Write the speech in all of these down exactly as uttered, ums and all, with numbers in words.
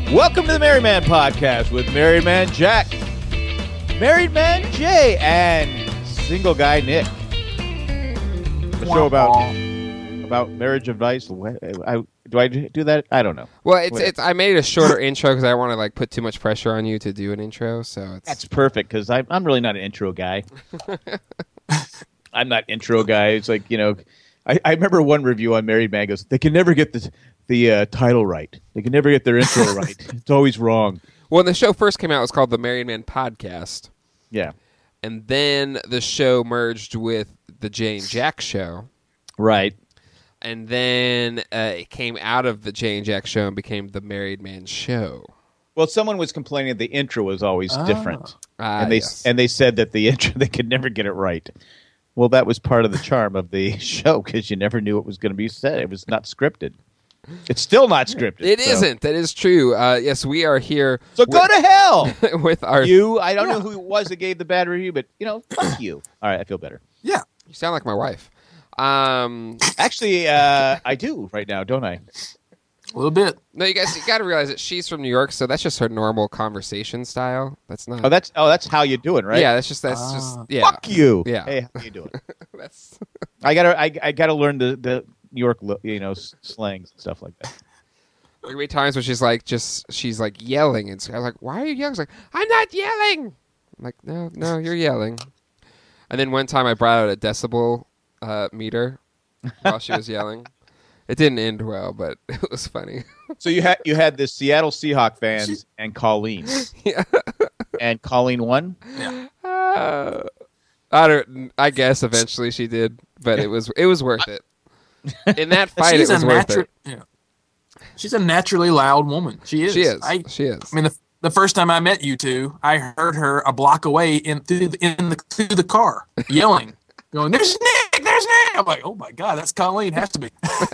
Welcome to the Married Man Podcast with Married Man Jack, Married Man Jay, and single guy Nick. A show about about marriage advice. I, do I do that? I don't know. Well, it's it's. I made it a shorter intro because I don't want to like put too much pressure on you to do an intro. So it's that's perfect because I'm I'm really not an intro guy. I'm not intro guy. It's like you know, I, I remember one review on Married Man goes, they can never get the the uh, title right. They can never get their intro right. It's always wrong. Well, when the show first came out, it was called the Married Man Podcast. Yeah. And then the show merged with the Jay and Jack Show. Right. And then uh, it came out of the Jay and Jack Show and became the Married Man Show. Well, someone was complaining the intro was always oh. different. Ah, and they yes. and they said that the intro, they could never get it right. Well, that was part of the charm of the show because you never knew what was going to be said. It was not scripted. It's still not scripted. It so. isn't. That is true. Uh, yes, we are here. So with, go to hell with our you. I don't yeah. know who it was that gave the bad review, but you know, fuck you. All right, I feel better. Yeah, you sound like my wife. Um, actually, uh, I do right now, don't I? A little bit. No, you guys, you got to realize that she's from New York, so that's just her normal conversation style. That's not. Oh, that's oh, that's how you doing, right? Yeah, that's just that's uh, just yeah. Fuck you. Yeah. Hey, how you doing? that's. I gotta I, I gotta learn the the New York you know slangs and stuff like that. There will be times where she's like, just she's like yelling, and I'm like, "Why are you yelling?" She's like, "I'm not yelling." I'm like, "No, no, you're yelling." And then one time I brought out a decibel uh, meter while she was yelling. It didn't end well, but it was funny. So you had you had the Seattle Seahawks fans and Colleen. Yeah. And Colleen won. Yeah. Uh, I don't. I guess eventually she did, but it was it was worth it. In that fight, She's it was a worth natu- it. Yeah. She's a naturally loud woman. She is. She is. I, she is. I mean, the, the first time I met you two, I heard her a block away in through the, in the through the car yelling, going, "There's Nick! There's Nick!" I'm like, "Oh my god, that's Colleen. Has to be."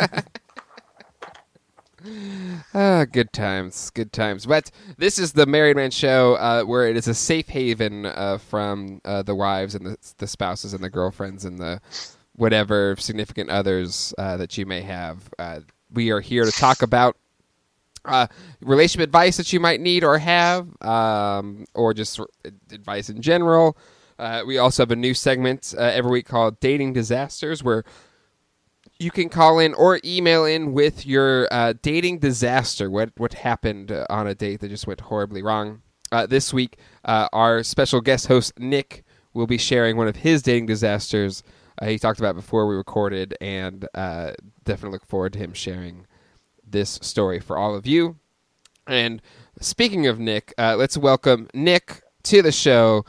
Ah, good times, good times. But this is the Married Man Show, uh, where it is a safe haven uh, from uh, the wives and the, the spouses and the girlfriends and the whatever significant others uh, that you may have. Uh, we are here to talk about uh, relationship advice that you might need or have, um, or just r- advice in general. Uh, we also have a new segment uh, every week called Dating Disasters, where you can call in or email in with your uh, dating disaster, what what happened uh, on a date that just went horribly wrong. Uh, this week, uh, our special guest host, Nick, will be sharing one of his dating disasters uh, he talked about before we recorded, and uh, definitely look forward to him sharing this story for all of you. And speaking of Nick, uh, let's welcome Nick to the show.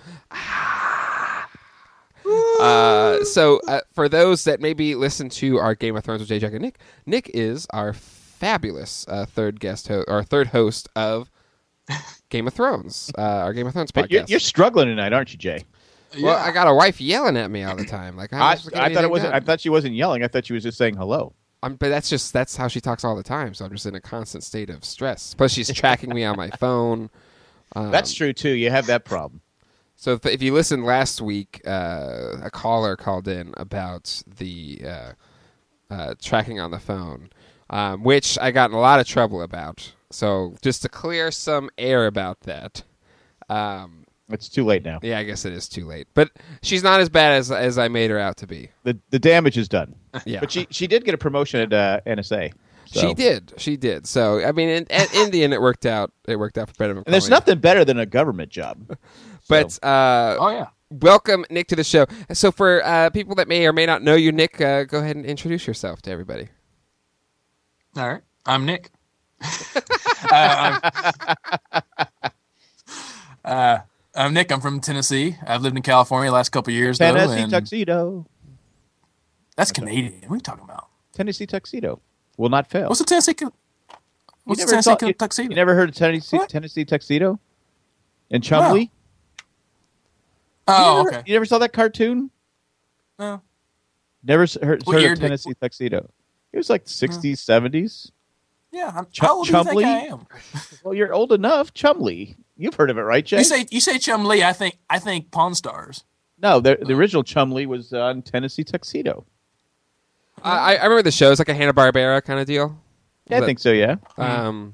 Uh, so uh, for those that maybe listen to our Game of Thrones with Jay, Jack, and Nick, Nick is our fabulous uh, third guest, ho- or third host of Game of Thrones, uh, our Game of Thrones podcast. You're, you're struggling tonight, aren't you, Jay? Well, I got a wife yelling at me all the time. Like I, I thought it wasn't. Done. I thought she wasn't yelling. I thought she was just saying hello. I'm, but that's just that's how she talks all the time. So I'm just in a constant state of stress. Plus, she's tracking me on my phone. Um, that's true too. You have that problem. So if, if you listened last week, uh, a caller called in about the uh, uh, tracking on the phone, um, which I got in a lot of trouble about. So just to clear some air about that. Um, it's too late now. Yeah, I guess it is too late. But she's not as bad as as I made her out to be. The the damage is done. Yeah. But she, she did get a promotion at uh, N S A. So. She did. She did. So I mean, in, in the end, it worked out. It worked out for better. And there's nothing better than a government job. But so. uh, oh yeah, welcome Nick to the show. So for uh, people that may or may not know you, Nick, uh, go ahead and introduce yourself to everybody. All right, I'm Nick. uh, I'm, uh, I'm Nick. I'm from Tennessee. I've lived in California the last couple of years. Tennessee though, and tuxedo. That's Canadian. What are you talking about? Tennessee tuxedo will not fail. What's a Tennessee? What's a Tennessee saw, you, tuxedo? You never heard of Tennessee what? Tennessee tuxedo? In Chumley? No. Oh, you never, okay. You never saw that cartoon? No. Never heard, What heard year of did- Tennessee tuxedo? It was like sixties, seventies. Yeah. I'm, Ch- how old do you Chumley? think I am? Well, you're old enough. Chumley. You've heard of it, right, Jay? You say you say Chumlee. I think I think Pawn Stars. No, the, the original Chumley was on Tennessee tuxedo. I, I remember the show. It's like a Hanna-Barbera kind of deal. Yeah, I But, think so, yeah. Um,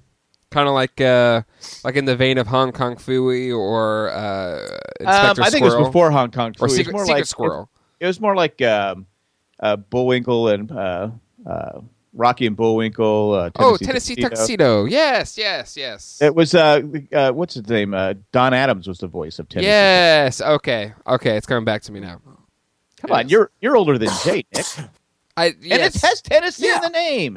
Kind of like uh, like in the vein of Hong Kong Phooey or uh, Inspector Um, I think it Squirrel. was before Hong Kong. Or Phooey. Secret, It's more Secret like, Squirrel. It, it was more like um, uh, Bullwinkle and uh, uh, Rocky and Bullwinkle. Uh, Tennessee Oh, Tennessee Tuxedo. Tuxedo. Yes, yes, yes. It was uh, uh, what's his name? Uh, Don Adams was the voice of Tennessee. Yes. Okay. Okay. It's coming back to me now. Come on, you're you're older than Jay, Nick, I and yes. it has Tennessee Yeah. in the name.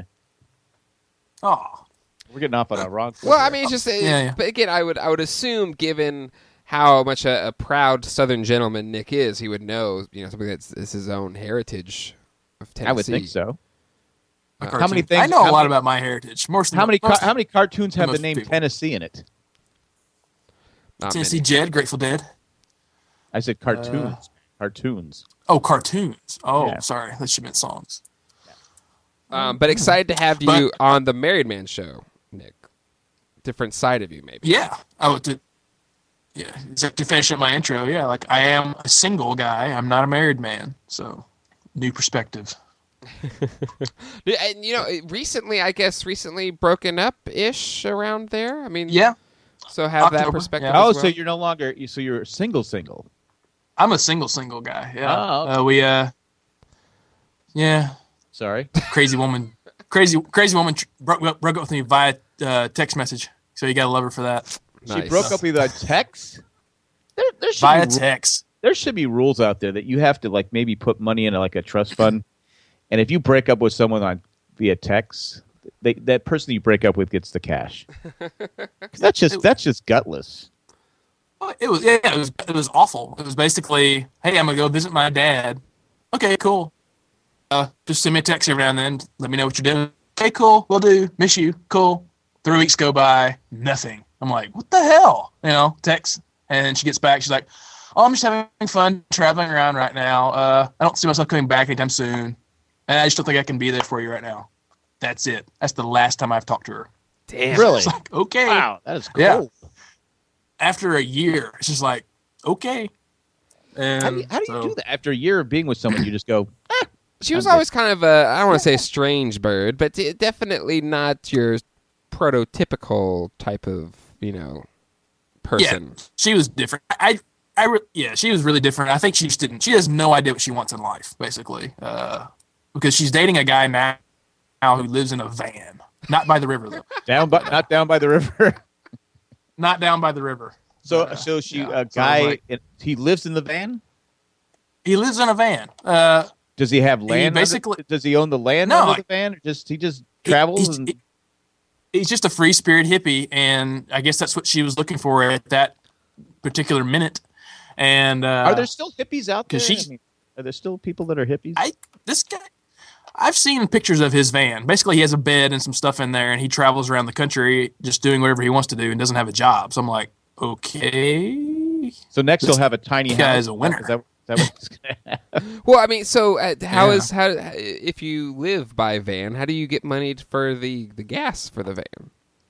Oh, We're getting off on a wrong foot Well, I here. mean, it's just. Yeah, yeah. But again, I would I would assume, given how much a, a proud Southern gentleman Nick is, he would know, you know, something that's is his own heritage of Tennessee. I would think so. a How cartoon. many things- I know how a lot many- about my heritage. More than How many most ca- how many cartoons have the most name people. Tennessee in it? Not Tennessee many. Jed, Grateful Dead. I said cartoons. cartoons. Oh, cartoons. Oh, Yeah. sorry, that should meant songs. Um, but excited to have you But- on the Married Man Show, Nick. Different side of you, maybe. Yeah, I would. To, yeah, to to finish up my intro, yeah, like I am a single guy. I'm not a married man, so new perspective. Yeah, and you know, recently, I guess, recently broken up ish around there. I mean, Yeah, So have that October, perspective. yeah. Oh, as so well. you're no longer so you're single single. I'm a single single guy. Yeah, Oh, okay. uh, we uh, yeah, Sorry. crazy woman, crazy crazy woman tr- broke up, broke up with me via uh, text message. So you gotta love her for that. She Nice. broke up with a text. There, there should Via be ru- text. there should be rules out there that you have to like maybe put money in like a trust fund, and if you break up with someone on via text, they, that person you break up with gets the cash. 'Cause that's just that's just gutless. Well, It was yeah, it was it was awful. It was basically, hey, I'm gonna go visit my dad. Okay, cool. Uh, just send me a text every now and then. Let me know what you're doing. Okay, cool. Will do. Miss you. Cool. Three weeks go by. Nothing. I'm like, what the hell? You know, text, and then she gets back. She's like, oh, I'm just having fun traveling around right now. Uh, I don't see myself coming back anytime soon, and I just don't think I can be there for you right now. That's it. That's the last time I've talked to her. Damn. Really? It's like, okay. Wow, that is cool. Yeah. After a year, it's just like, okay. And How do you, how do, you so- do that after a year of being with someone? You just go, ah, She was I'm always kind of a, I don't want to say a strange bird, but d- definitely not your prototypical type of, you know, person. Yeah, she was different. I, I, re- yeah, she was really different. I think she just didn't. She has no idea what she wants in life, basically, uh, because she's dating a guy now, now who lives in a van, not by the river though, down by not down by the river. not down by the river. So Uh, so she yeah, a so I was guy like- in- he lives in the van. He lives in a van. Uh, Does he have land? under- basically- does he own the land No, under like- the van? Or just he just he- travels he's, and he- he's just a free spirit hippie, and I guess that's what she was looking for at that particular minute. And uh, are there still hippies out there? 'cause she's- I mean, are there still people that are hippies? I this guy, I've seen pictures of his van. Basically, he has a bed and some stuff in there, and he travels around the country just doing whatever he wants to do and doesn't have a job. So I'm like, okay, so next he'll have a tiny this house. guy is a winner. Is that, is that what's gonna happen? Well, I mean, so uh, how Yeah. is how if you live by van, how do you get money for the, the gas for the van?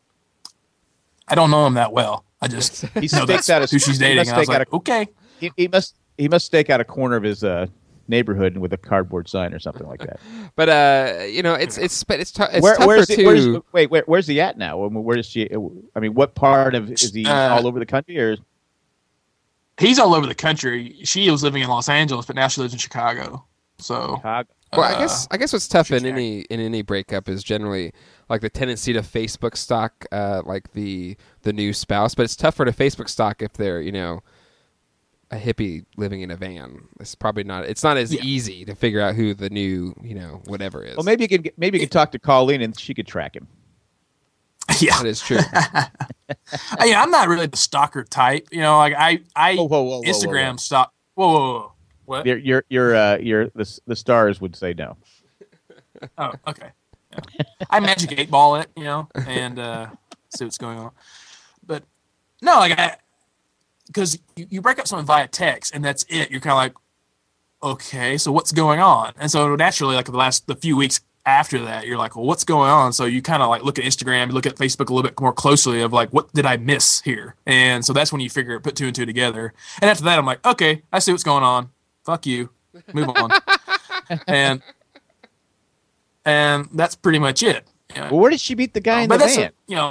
I don't know him that well. I just He know stakes that's out a- who she's he dating. must And I was stake out like, a- okay, he, he must he must stake out a corner of his uh, neighborhood with a cardboard sign or something like that. But uh, you know, it's it's but it's, tou- it's Where, tougher where's to. he, where's, wait, where, where's he at now? Where does she? I mean, what part of is he Uh, all over the country or? he's all over the country. She was living in Los Angeles, but now she lives in Chicago. So Chicago? Well, I uh, guess I guess what's tough in Jack. any in any breakup is generally like the tendency to Facebook stalk uh, like the the new spouse, but it's tougher to Facebook stalk if they're you know a hippie living in a van. It's probably not. It's not as Yeah. easy to figure out who the new you know whatever is. Well, maybe you could get- maybe you could talk to Colleen and she could track him. yeah, that is true. I mean, I'm not really the stalker type. You know, like I I Whoa, whoa, whoa, whoa, whoa, Instagram whoa. stalk. Whoa, whoa, whoa. What? Your your your uh, your the the stars would say no. Oh, okay. Yeah. I magic eight ball it, you know, and uh, see what's going on. But no, like I, because you, you break up someone via text and that's it. You're kind of like, okay, so what's going on? And so naturally, like the last the few weeks after that, you're like, well, what's going on? So you kind of like look at Instagram, you look at Facebook a little bit more closely of like, what did I miss here? And so that's when you figure put two and two together. And after that, I'm like, okay, I see what's going on. Fuck you, move on. and and that's pretty much it. You know? Well, where did she meet the guy in but the that's van? a, you know,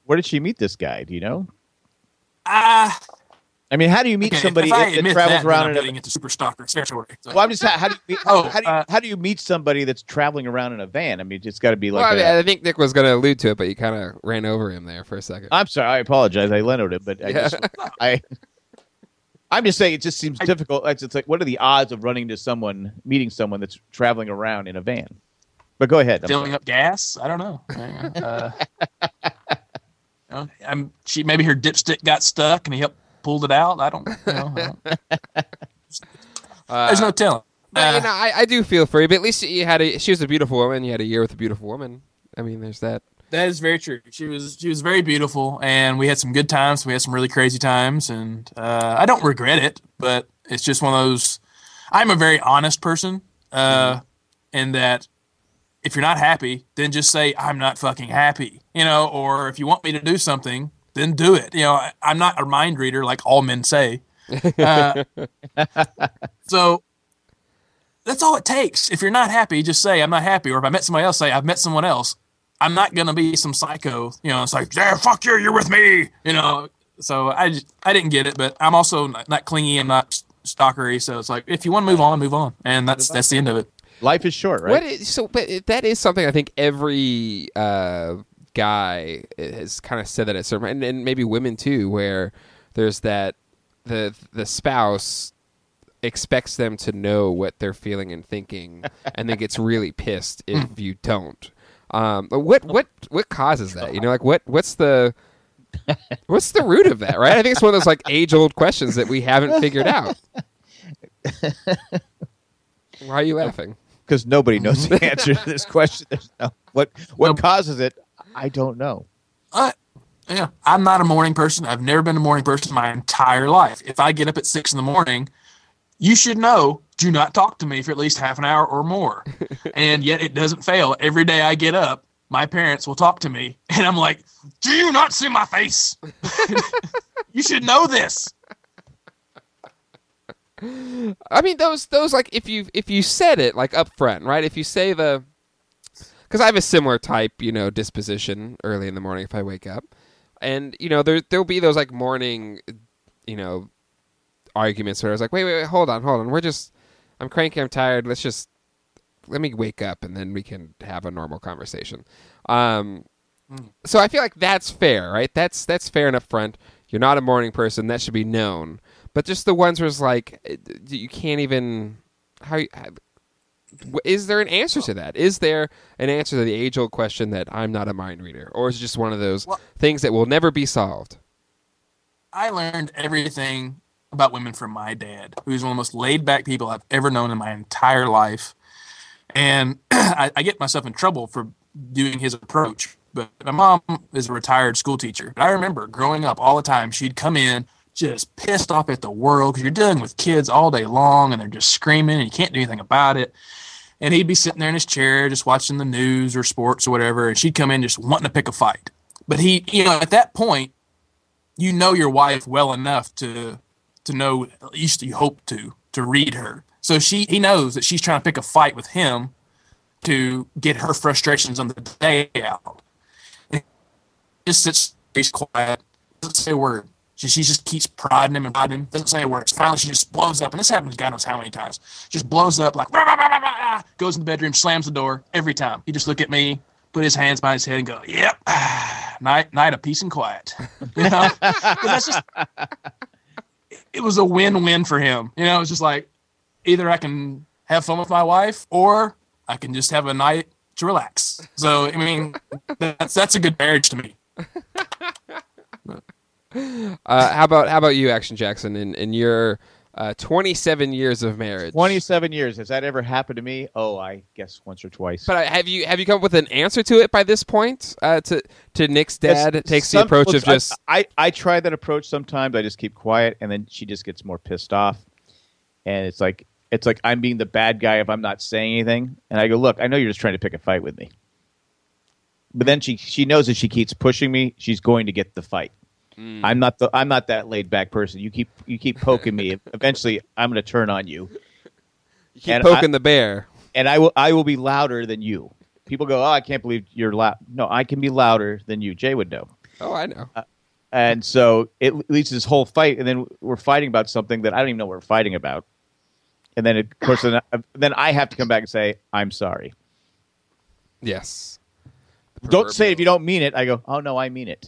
Where did she meet this guy? Do you know? Ah. Uh, I mean, how do you meet okay, somebody if I that travels that, around I'm in getting a... into super stalker territory. So. Well, I'm just how do you meet, oh, how do you, uh, how do you meet somebody that's traveling around in a van? I mean, it's got to be like. Well, I, mean, a, I think Nick was going to allude to it, but you kind of ran over him there for a second. I'm sorry. I apologize. I lenoed it, but I Yeah. just I. I'm just saying it just seems I, difficult. It's, it's like, what are the odds of running to someone, meeting someone that's traveling around in a van? But go ahead. I'm filling sorry. up gas? I don't know. Uh, you know, I'm, she maybe her dipstick got stuck and he helped pulled it out. I don't. You know, I don't. Uh, There's no telling. But, Uh, you know, I, I do feel for you, but at least you had a. She was a beautiful woman. You had a year with a beautiful woman. I mean, there's that. That is very true. She was she was very beautiful, and we had some good times. We had some really crazy times, and uh, I don't regret it. But it's just one of those. I'm a very honest person, uh, mm-hmm. in that if you're not happy, then just say I'm not fucking happy, you know. Or if you want me to do something, then do it. You know, I, I'm not a mind reader like all men say. Uh, so that's all it takes. If you're not happy, just say I'm not happy. Or if I met somebody else, say I've met someone else. I'm not gonna be some psycho. You know, it's like, yeah, fuck you, you're with me. You know. So I just, I didn't get it, but I'm also not, not clingy and not stalkery. So it's like, if you want to move on, move on, and that's that's the end of it. Life is short, right? What is, so, but that is something I think every uh, guy has kind of said that at certain, and, and maybe women too, where there's that the the spouse expects them to know what they're feeling and thinking, and then gets really pissed if you don't. Um, but what what what causes that? You know, like what what's the what's the root of that? Right? I think it's one of those like age old questions that we haven't figured out. Why are you laughing? Because nobody knows the answer to this question. There's no, what what Nope. causes it? I don't know. Uh, yeah, I'm not a morning person. I've never been a morning person my entire life. If I get up at six in the morning, you should know, do not talk to me for at least half an hour or more. And yet it doesn't fail. Every day I get up, my parents will talk to me. And I'm like, do you not see my face? You should know this. I mean, those those like if you if you said it like up front, right? If you say the, because I have a similar type, you know, disposition early in the morning if I wake up, and you know there there'll be those like morning, you know, arguments where I was like, wait, wait, wait, hold on, hold on, we're just, I'm cranky, I'm tired, let's just let me wake up and then we can have a normal conversation. Um, mm. So I feel like that's fair, right? That's that's fair and up front. You're not a morning person, that should be known. But just the ones where it's like, you can't even, how, how is there an answer to that? Is there an answer to the age-old question that I'm not a mind reader? Or is it just one of those well, things that will never be solved? I learned everything about women from my dad, who's one of the most laid-back people I've ever known in my entire life. And I, I get myself in trouble for doing his approach. But my mom is a retired school teacher. I remember growing up all the time, she'd come in, just pissed off at the world because you're dealing with kids all day long and they're just screaming and you can't do anything about it. And he'd be sitting there in his chair just watching the news or sports or whatever, and she'd come in just wanting to pick a fight. But he, you know, at that point, you know your wife well enough to to know, at least you hope to, to read her. So she he knows that she's trying to pick a fight with him to get her frustrations on the day out. And he just sits, he's quiet, doesn't say a word. She, she just keeps prodding him and prodding him. Doesn't say a word. Finally, she just blows up. And this happens God knows how many times. Just blows up like, rah, rah, rah, rah, rah, goes in the bedroom, slams the door every time. He just look at me, put his hands behind his head and go, yep, night night of peace and quiet. You know? But that's just, it was a win-win for him. You know, it's just like, either I can have fun with my wife or I can just have a night to relax. So, I mean, that's that's a good marriage to me. Uh, how about how about you, Action Jackson, in, in your uh, twenty-seven years of marriage? twenty-seven years. Has that ever happened to me? Oh, I guess once or twice. But have you have you come up with an answer to it by this point? Uh, to to Nick's dad Yes, takes some- the approach well, of just I, I I try that approach sometimes. I just keep quiet, and then she just gets more pissed off, and it's like it's like I'm being the bad guy if I'm not saying anything. And I go, look, I know you're just trying to pick a fight with me, but then she she knows if she keeps pushing me, she's going to get the fight. Mm. I'm not the I'm not that laid back person. You keep you keep poking me. Eventually, I'm going to turn on you. You keep and poking I, the bear, and I will I will be louder than you. People go, oh, I can't believe you're loud. No, I can be louder than you. Jay would know. Oh, I know. Uh, and so it leads to this whole fight, and then we're fighting about something that I don't even know what we're fighting about. And then, of course, then I, then I have to come back and say, I'm sorry. Yes. Don't say it if you don't mean it. I go, oh, no, I mean it.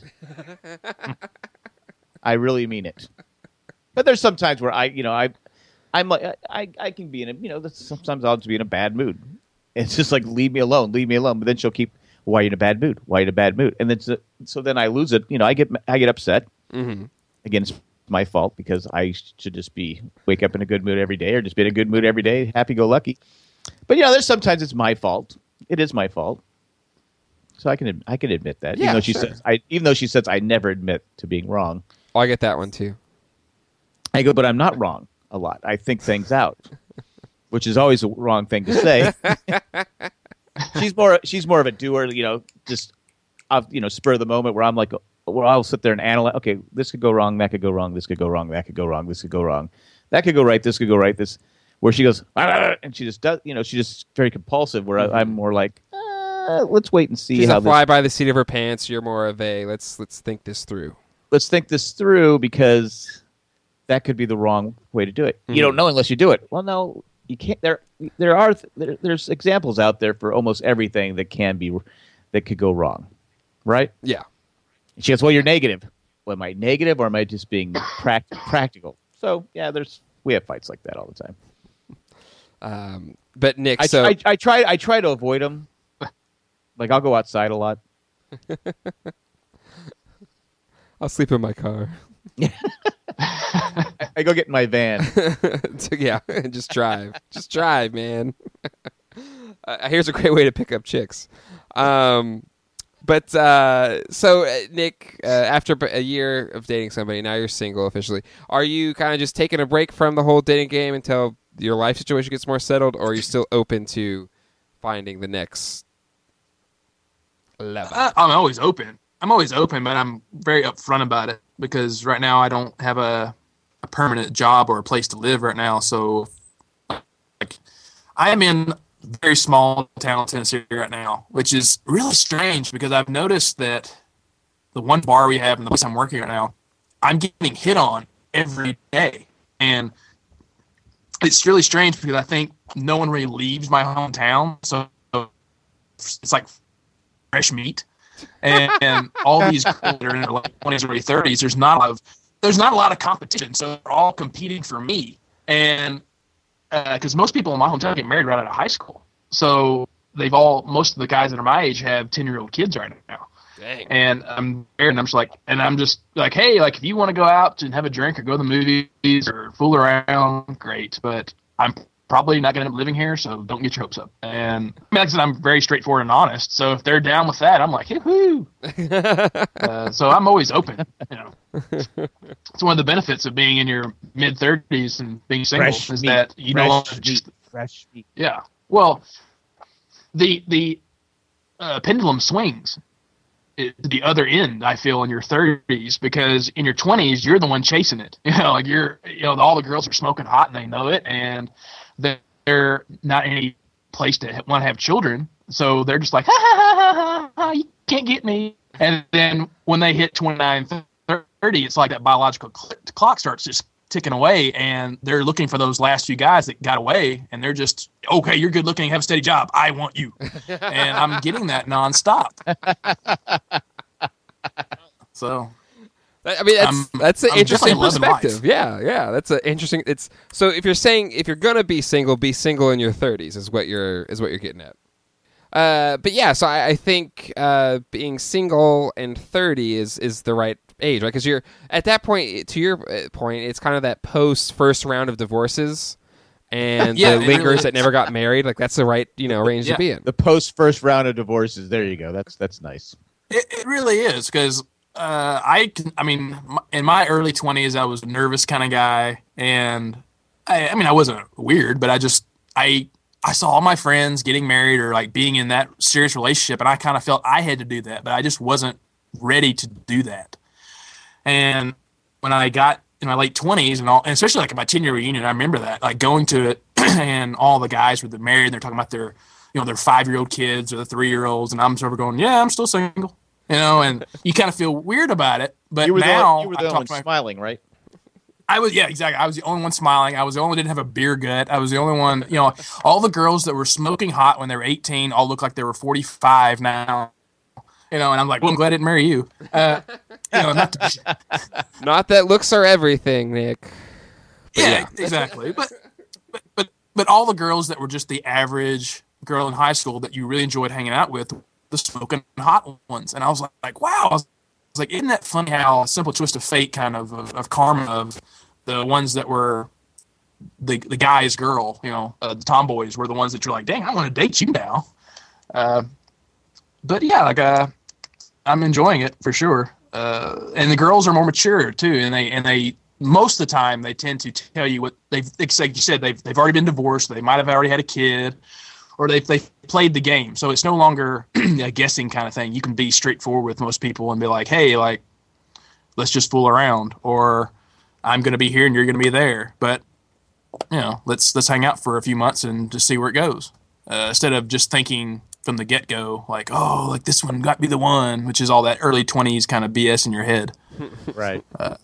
I really mean it. But there's some times where I, you know, I, I'm like, I, I can be in a, you know, sometimes I'll just be in a bad mood. It's just like, leave me alone, leave me alone. But then she'll keep, why are you in a bad mood? Why are you in a bad mood? And then, so, so then I lose it. You know, I get, I get upset. Mm-hmm. Again, it's my fault because I should just be, wake up in a good mood every day or just be in a good mood every day, happy-go-lucky. But, you know, there's sometimes it's my fault. It is my fault. So I can, I can admit that. Yeah, even though she sure. says, I, even though she says I never admit to being wrong. Oh, I get that one too. I go, but I'm not wrong a lot. I think things out, which is always a wrong thing to say. she's more she's more of a doer, you know, just of you know spur of the moment where I'm like, where I'll sit there and analyze. Okay, this could go wrong, that could go wrong, this could go wrong, that could go wrong, this could go wrong, that could go right, this could go right. This where she goes, ah, and she just does, you know, she's just very compulsive. Where I, I'm more like, uh, let's wait and see She's how a fly this. by the seat of her pants. You're more of a let's let's think this through. Let's think this through because that could be the wrong way to do it. Mm-hmm. You don't know unless you do it. Well, no, you can't. There, there are there, there's examples out there for almost everything that can be that could go wrong, right? Yeah. She goes, "Well, you're negative. Well, am I negative or am I just being pract- practical?" So, yeah, there's we have fights like that all the time. Um, but Nick, I, so I, I try I try to avoid them. Like I'll go outside a lot. I'll sleep in my car. I go get in my van. So, yeah, just drive. Just drive, man. uh, here's a great way to pick up chicks. Um, but uh, so, uh, Nick, uh, after a year of dating somebody, now you're single officially. Are you kind of just taking a break from the whole dating game until your life situation gets more settled, or are you still open to finding the next level? I, I'm always open. I'm always open, but I'm very upfront about it because right now I don't have a, a permanent job or a place to live right now. So, like, I am in a very small town, Tennessee, right now, which is really strange because I've noticed that the one bar we have and the place I'm working right now, I'm getting hit on every day, and it's really strange because I think no one really leaves my hometown, so it's like fresh meat. And, and all these girls that are in their late twenties or early thirties, there's not a lot of there's not a lot of competition, so they're all competing for me. And because uh, most people in my hometown get married right out of high school, so they've all most of the guys that are my age have ten year old kids right now. Dang. And I'm there, and I'm just like, and I'm just like, hey, like if you want to go out and have a drink or go to the movies or fool around, great. But I'm probably not going to end up living here, so don't get your hopes up. And I mean, like I said, I'm very straightforward and honest. So if they're down with that, I'm like, hoo-hoo. uh, so I'm always open. You know, it's one of the benefits of being in your mid thirties and being single Fresh is meat. that you Fresh no longer meat. just Fresh meat. yeah. Well, the the uh, pendulum swings to the other end, I feel, in your thirties, because in your twenties you're the one chasing it. You know, like you're, you know, all the girls are smoking hot and they know it, and they're not in any place to want to have children, so they're just like, ha ha ha ha ha, you can't get me. And then when they hit twenty-nine, thirty, it's like that biological cl- clock starts just ticking away, and they're looking for those last few guys that got away, and they're just, okay, you're good looking, have a steady job, I want you. And I'm getting that nonstop. So I mean, that's I'm- that's an I'm interesting definitely loving life. perspective. Yeah, yeah, that's an interesting. It's so if you're saying if you're gonna be single, be single in your thirties is what you're is what you're getting at. Uh, but yeah, so I, I think uh, being single and thirty is is the right age, right? Because you're at that point. To your uh, point, it's kind of that post first round of divorces and Yeah, the it lingers really that is. never got married. Like that's the right you know range Yeah. to be in. The post first round of divorces. There you go. That's that's nice. It, it really is, because uh, I can, I mean, m- in my early twenties, I was a nervous kind of guy, and I, I mean, I wasn't weird, but I just, I, I saw all my friends getting married or like being in that serious relationship, and I kind of felt I had to do that, but I just wasn't ready to do that. And when I got in my late twenties, and all, and especially like at my ten-year reunion, I remember that, like going to it, and all the guys were married, and they're talking about their, you know, their five-year-old kids or the three-year-olds, and I'm sort of going, yeah, I'm still single. You know, and you kind of feel weird about it. But You were now the, you were I the talk one to my smiling, right? I was, yeah, exactly. I was the only one smiling. I was the only one who didn't have a beer gut. I was the only one, you know, all the girls that were smoking hot when they were eighteen all look like they were forty-five now. You know, and I'm like, well, I'm glad I didn't marry you. Uh, you know, not to, Not that looks are everything, Nick. yeah, yeah. exactly. But, but, but, but all the girls that were just the average girl in high school that you really enjoyed hanging out with, the smoking hot ones. And I was like, like wow. I was like, isn't that funny how a simple twist of fate kind of, of, of karma of the ones that were the the guy's girl, you know, uh, the tomboys were the ones that you're like, dang, I want to date you now. Uh, but yeah, like uh, I'm enjoying it for sure. Uh, and the girls are more mature too, and they and they most of the time they tend to tell you what they've like you said they've they've already been divorced, they might have already had a kid, or they've they've played the game. So it's no longer a guessing kind of thing. You can be straightforward with most people and be like, hey, like let's just fool around, or I'm going to be here and you're going to be there. But you know, let's let's hang out for a few months and just see where it goes. Uh, instead of just thinking from the get go, like, oh, like this one got to be the one, which is all that early twenties kind of B S in your head. Right. Uh,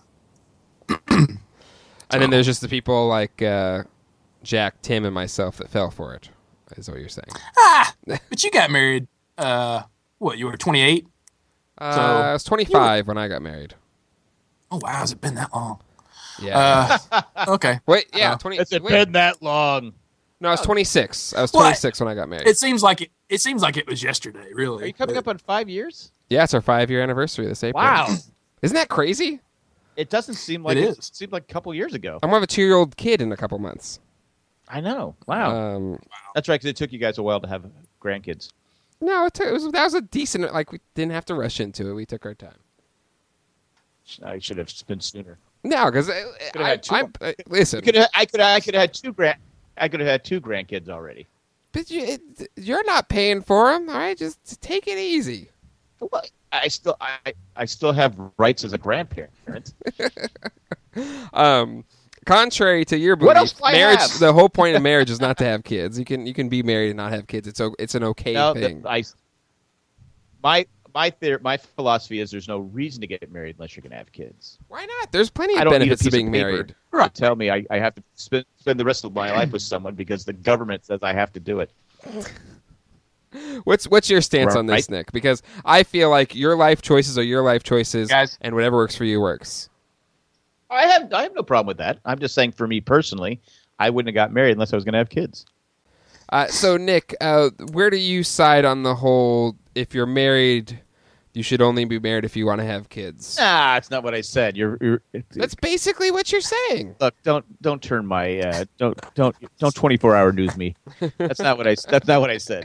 and then there's just the people like uh, Jack, Tim, and myself that fell for it. Is what you're saying? Ah, but you got married. Uh, what? You were twenty-eight. Uh, So- I was twenty-five when I got married. Oh wow, has it been that long? Yeah. Uh, okay. wait, yeah, uh, twenty. It's wait. been that long. No, I was twenty-six. I was What? twenty-six when I got married. It seems like it. It seems like it was yesterday. Really. Are you coming up on five years? yeah, it's our five-year anniversary this April. Wow. Isn't that crazy? It doesn't seem like It it, is. it seemed like a couple years ago. I'm gonna have a two-year-old kid in a couple months. I know. Wow. Um, That's right, because it took you guys a while to have grandkids. no, it, took, it was that was a decent. Like we didn't have to rush into it. We took our time. I should have been sooner. No, because I, Could've I, had two I, more. I, listen, Could have, I could. I could have had two grand. I could have had two grandkids already. but you, it, you're not paying for them. All right, just take it easy. Well, I still. I. I still have rights as a grandparent. Um, contrary to your What else belief, do I marriage. have? The whole point of marriage is not to have kids. You can you can be married and not have kids. It's o- it's an okay No, thing. the, I. My my theory, my philosophy is there's no reason to get married unless you're going to have kids. Why not? There's plenty I of don't need a benefits to piece of being paper married. to Right. tell me I, I have to spend spend the rest of my life with someone because the government says I have to do it. What's what's your stance Right. on this, Nick? Because I feel like your life choices are your life choices, Guys. and whatever works for you works. I have I have no problem with that. I'm just saying for me personally, I wouldn't have got married unless I was going to have kids. Uh, so, Nick, uh, where do you side on the whole? If you're married, you should only be married if you want to have kids. Nah, that's not what I said. You're, you're That's basically what you're saying. look. Don't don't turn my uh, don't don't don't twenty-four hour news me. That's not what I that's not what I said.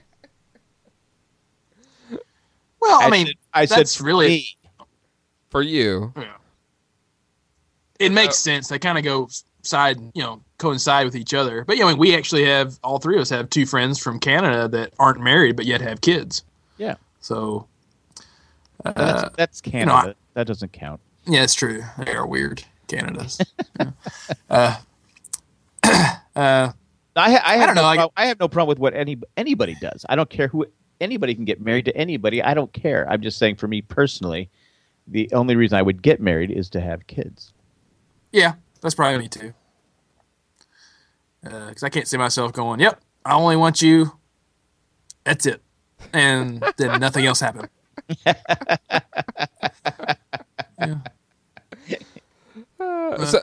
Well, I mean, said, I that's said really. me. For you, Yeah. It makes sense. They kind of go side, you know, coincide with each other. But yeah, I mean, we actually have all three of us have two friends from Canada that aren't married but yet have kids. Yeah, So uh, that's, that's Canada. know, I- that doesn't count. yeah, it's true. They are weird, Canada's. Yeah. uh, uh, I, ha- I have I don't no know, like- prob- I have no problem with what any anybody does. I don't care who anybody can get married to anybody. I don't care. I'm just saying for me personally, the only reason I would get married is to have kids. yeah, that's probably me too. Because I can't see myself going, "Yep, I only want you." That's it, and then nothing else happened. Yeah. uh, so,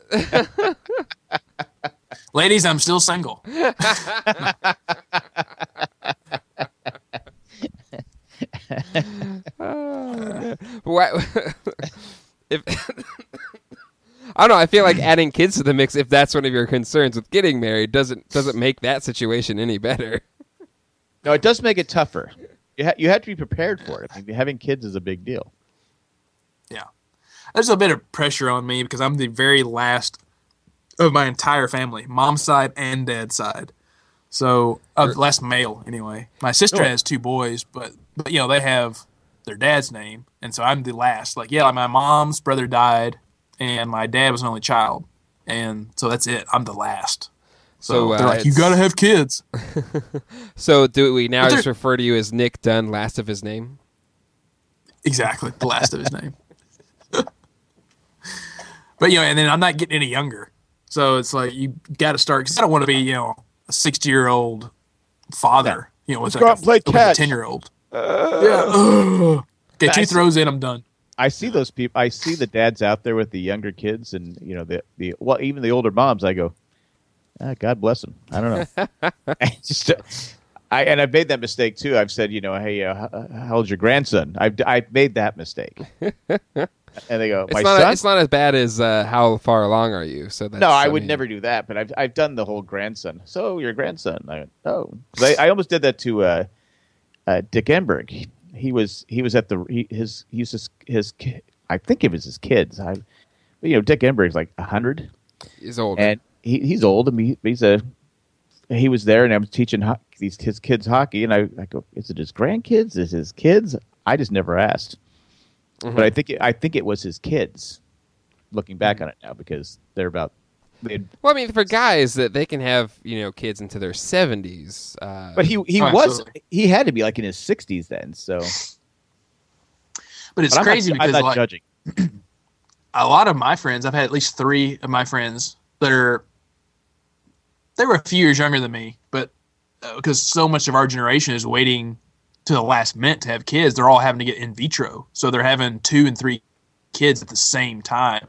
Ladies, I'm still single. uh, what, if I don't know, I feel like adding kids to the mix, if that's one of your concerns with getting married, doesn't doesn't make that situation any better. No, it does make it tougher. You ha- you have to be prepared for it. I mean, having kids is a big deal. Yeah. There's a bit of pressure on me because I'm the very last of my entire family, mom's side and dad's side. So, uh, last male anyway. My sister Sure. has two boys, but, but you know, they have their dad's name. And so I'm the last. Like, yeah, like my mom's brother died and my dad was an only child. And so that's it. I'm the last. So, So, uh, they're like, you it's- got to have kids. So do we now But just there- refer to you as Nick Dunn, last of his name? Exactly, the last of his name. But you know, and then I'm not getting any younger, so it's like you got to start. Because I don't want to be, you know, a sixty year old father. You know, with Let's go like out and play a catch. ten year old. Uh, Yeah. Ugh. Okay, two I- throws in, I'm done. I see those people. I see the dads out there with the younger kids, and you know the the well, even the older moms. I go, ah, God bless them. I don't know. I just, I and I've made that mistake too. I've said, you know, hey, uh, how, how old's your grandson? I've I've made that mistake. And they go, It's my not. son. It's not as bad as uh, how far along are you? So that's, No, I would mean, never do that. But I've I've done the whole grandson. So your grandson? I went, oh, 'Cause I, I almost did that to uh, uh, Dick Enberg. He, he was he was at the he, his he was his, his ki- I think it was his kids. I, you know, Dick Enberg's like a hundred, He's old. and he, he's old. I mean, he, he's a he was there, and I was teaching ho- these his kids hockey, and I, I go, is it his grandkids? Is it his kids? I just never asked. Mhm. But I think it, I think it was his kids. Looking back on it now, because they're about. they'd- Well, I mean, for guys that they can have, you know, kids into their seventies. Uh, But he he Oh, was absolutely. he had to be like in his sixties then. So But it's but I'm crazy not, I'm because not like judging. a lot of my friends, I've had at least three of my friends that are they were a few years younger than me, but uh, because so much of our generation is waiting to the last minute to have kids, they're all having to get in vitro, so they're having two and three kids at the same time,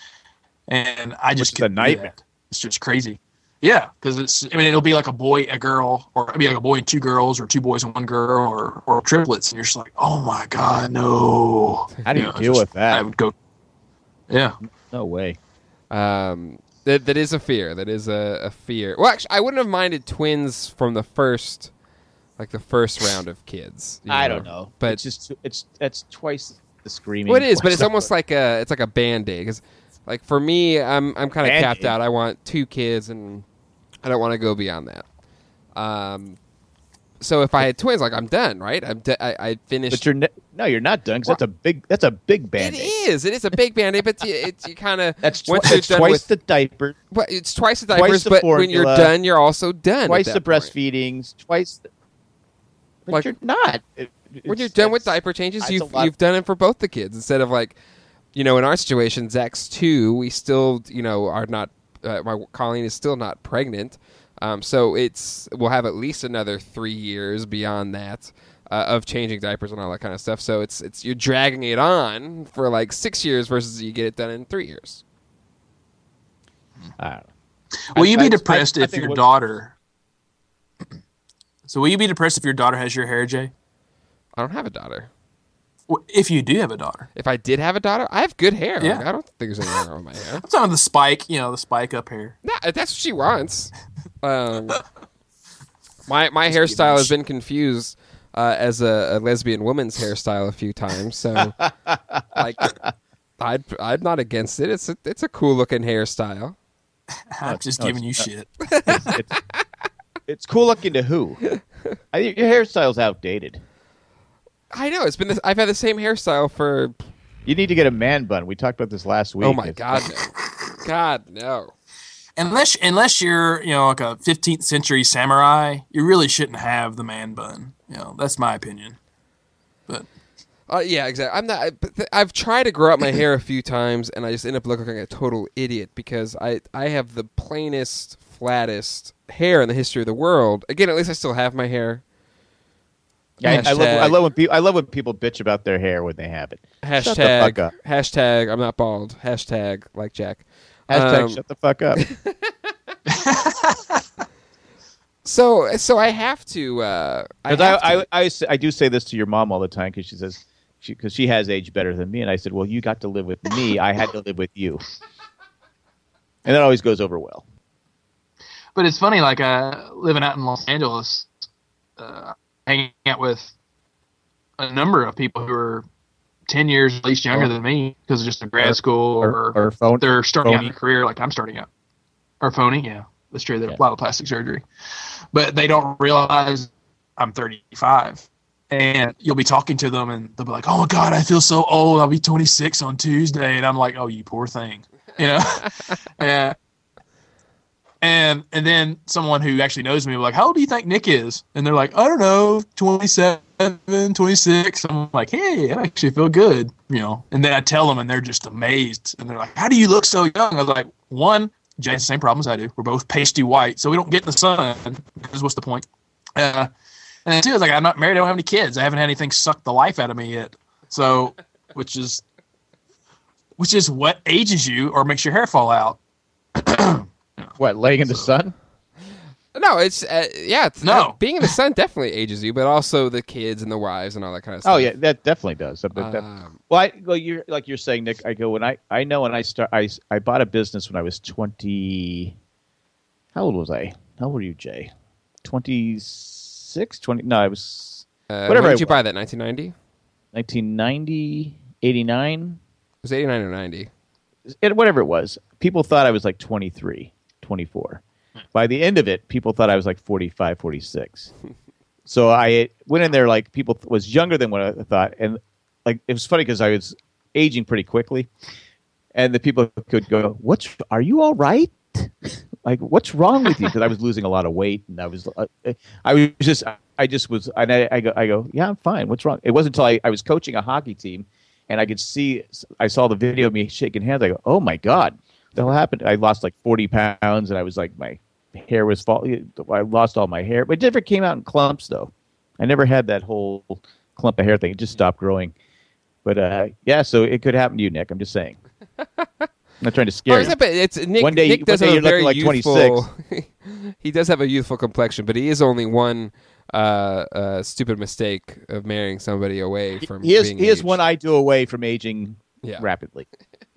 and I just Which is a couldn't do nightmare. that. It's just crazy. Yeah, because it's. I mean, it'll be like a boy, a girl, or it'll be like a boy and two girls, or two boys and one girl, or or triplets, and you're just like, oh my god, no. How do you know, deal just- with that? I would go. Yeah. No way. Um, that that is a fear. That is a, a fear. Well, actually, I wouldn't have minded twins from the first, like the first round of kids. you I don't know, but it's just it's that's twice the screaming. well, it is. But twice it's the- almost like a it's like a band aid because, like for me, I'm I'm kind of capped Band-Aid? out. I want two kids, and I don't want to go beyond that. Um, so if I had twins, like I'm done, right? I'm de- I, I finished. But you're ne- no, you're not done. 'Cause that's a big that's a big It band. is. It is a big band aid, but you, it's you kind of That's, twi- once you're that's done twice with the diaper, well, it's twice the twice diapers, the but when you're formula, done, you're also done. at twice that the point. breastfeedings, twice. The, but Like- you're not. It- When it's- you're done with that's- diaper changes, that's a you've lot- you've done it for both the kids instead of like, you know, in our situation, Zach's two. We still, you know, are not. Uh, my Colleen is still not pregnant, um, so it's we'll have at least another three years beyond that uh, of changing diapers and all that kind of stuff. So it's it's you're dragging it on for like six years versus you get it done in three years. I don't know. Will you I- be I- depressed I if think your what- daughter? So will you be depressed if your daughter has your hair, Jay? I don't have a daughter. Well, if you do have a daughter, If I did have a daughter, I have good hair. Yeah. Like, I don't think there's anything wrong with my hair. I'm talking about the spike. You know, the spike up hair. Nah, if that's what she wants. Um, my my Just hairstyle has kidding. been confused uh, as a, a lesbian woman's hairstyle a few times. So, like, I'd I'm not against it. It's a it's a cool looking hairstyle. I'm just no, giving you it's- shit. it's, it's cool looking to who? I think your hairstyle's outdated. I know it's been. This, I've had the same hairstyle for. You need to get a man bun. We talked about this last week. Oh my It's- god, no. God no. Unless unless you're you know like a fifteenth century samurai, you really shouldn't have the man bun. You know, that's my opinion. But Uh, yeah, exactly. I'm not. I, but th- I've tried to grow out my hair a few times, and I just end up looking like a total idiot because I I have the plainest, flattest hair in the history of the world. Again, at least I still have my hair. Yeah, I, I love. I Hashtag- love when people. I love when people bitch about their hair when they have it. Hashtag. Shut the fuck up. Hashtag. I'm not bald. Hashtag like Jack. Hashtag Um, shut the fuck up. So so I have to. Uh, I, Because have I, to- I, I, s- I do say this to your mom all the time because she says, because she, has aged better than me, and I said, well, you got to live with me. I had to live with you, and that always goes over well. but it's funny, like uh, living out in Los Angeles, uh, hanging out with a number of people who are ten years at least younger than me because of just a grad Or- school or, Or, or phone. they're starting out phony. in a career like I'm starting out. Or phoning, yeah. That's true. They have Yeah. a lot of plastic surgery. But they don't realize I'm thirty-five. And you'll be talking to them and they'll be like, oh, my God, I feel so old. I'll be twenty-six on Tuesday. And I'm like, oh, you poor thing. You know? and, and and then someone who actually knows me will be like, how old do you think Nick is? And they're like, I don't know, twenty-seven. twenty-six. I'm like, hey, I actually feel good, you know. And then I tell them, and they're just amazed. And they're like, how do you look so young? I was like, one, Jay has the same problems I do. We're both pasty white, so we don't get in the sun. Because what's the point? Uh, and then two, is like, I'm not married. I don't have any kids. I haven't had anything suck the life out of me yet. So, which is, which is what ages you or makes your hair fall out. What, laying in the sun? No, it's uh, yeah. It's, No. uh, being in the sun definitely ages you, but also the kids and the wives and all that kind of stuff. Oh yeah, that definitely does. But that- Um, well, I, well, you're like you're saying, Nick. I go when I I know when I start. I I bought a business when I was twenty. How old was I? How old were you, Jay? twenty-six, twenty No, I was uh, whatever When I did you was. buy that? nineteen ninety? nineteen ninety, eighty-nine It was eighty-nine or ninety. It, whatever it was. People thought I was like twenty-three, twenty-four By the end of it, people thought I was like forty-five, forty-six So I went in there like people th- was younger than what I thought, and like it was funny because I was aging pretty quickly, and the people could go, "What's? Are you all right? Like, what's wrong with you?" Because I was losing a lot of weight, and I was, uh, I was just, I just was, and I, I go, I go, "Yeah, I'm fine. What's wrong?" It wasn't until I, I was coaching a hockey team, and I could see, I saw the video of me shaking hands. I go, "Oh my god, what the hell happened?" I lost like forty pounds, and I was like, my hair was falling. I lost all my hair, but it never came out in clumps though. I never had that whole clump of hair thing. It just stopped growing. But uh, yeah, so it could happen to you, Nick. I'm just saying. I'm not trying to scare Oh, you. it's, it's Nick. One day- Nick one does day have a you're looking very like youthful. He does have a youthful complexion, but he is only one uh, uh, stupid mistake of marrying somebody away from. He is being he is aged. one I do away from aging Yeah. rapidly.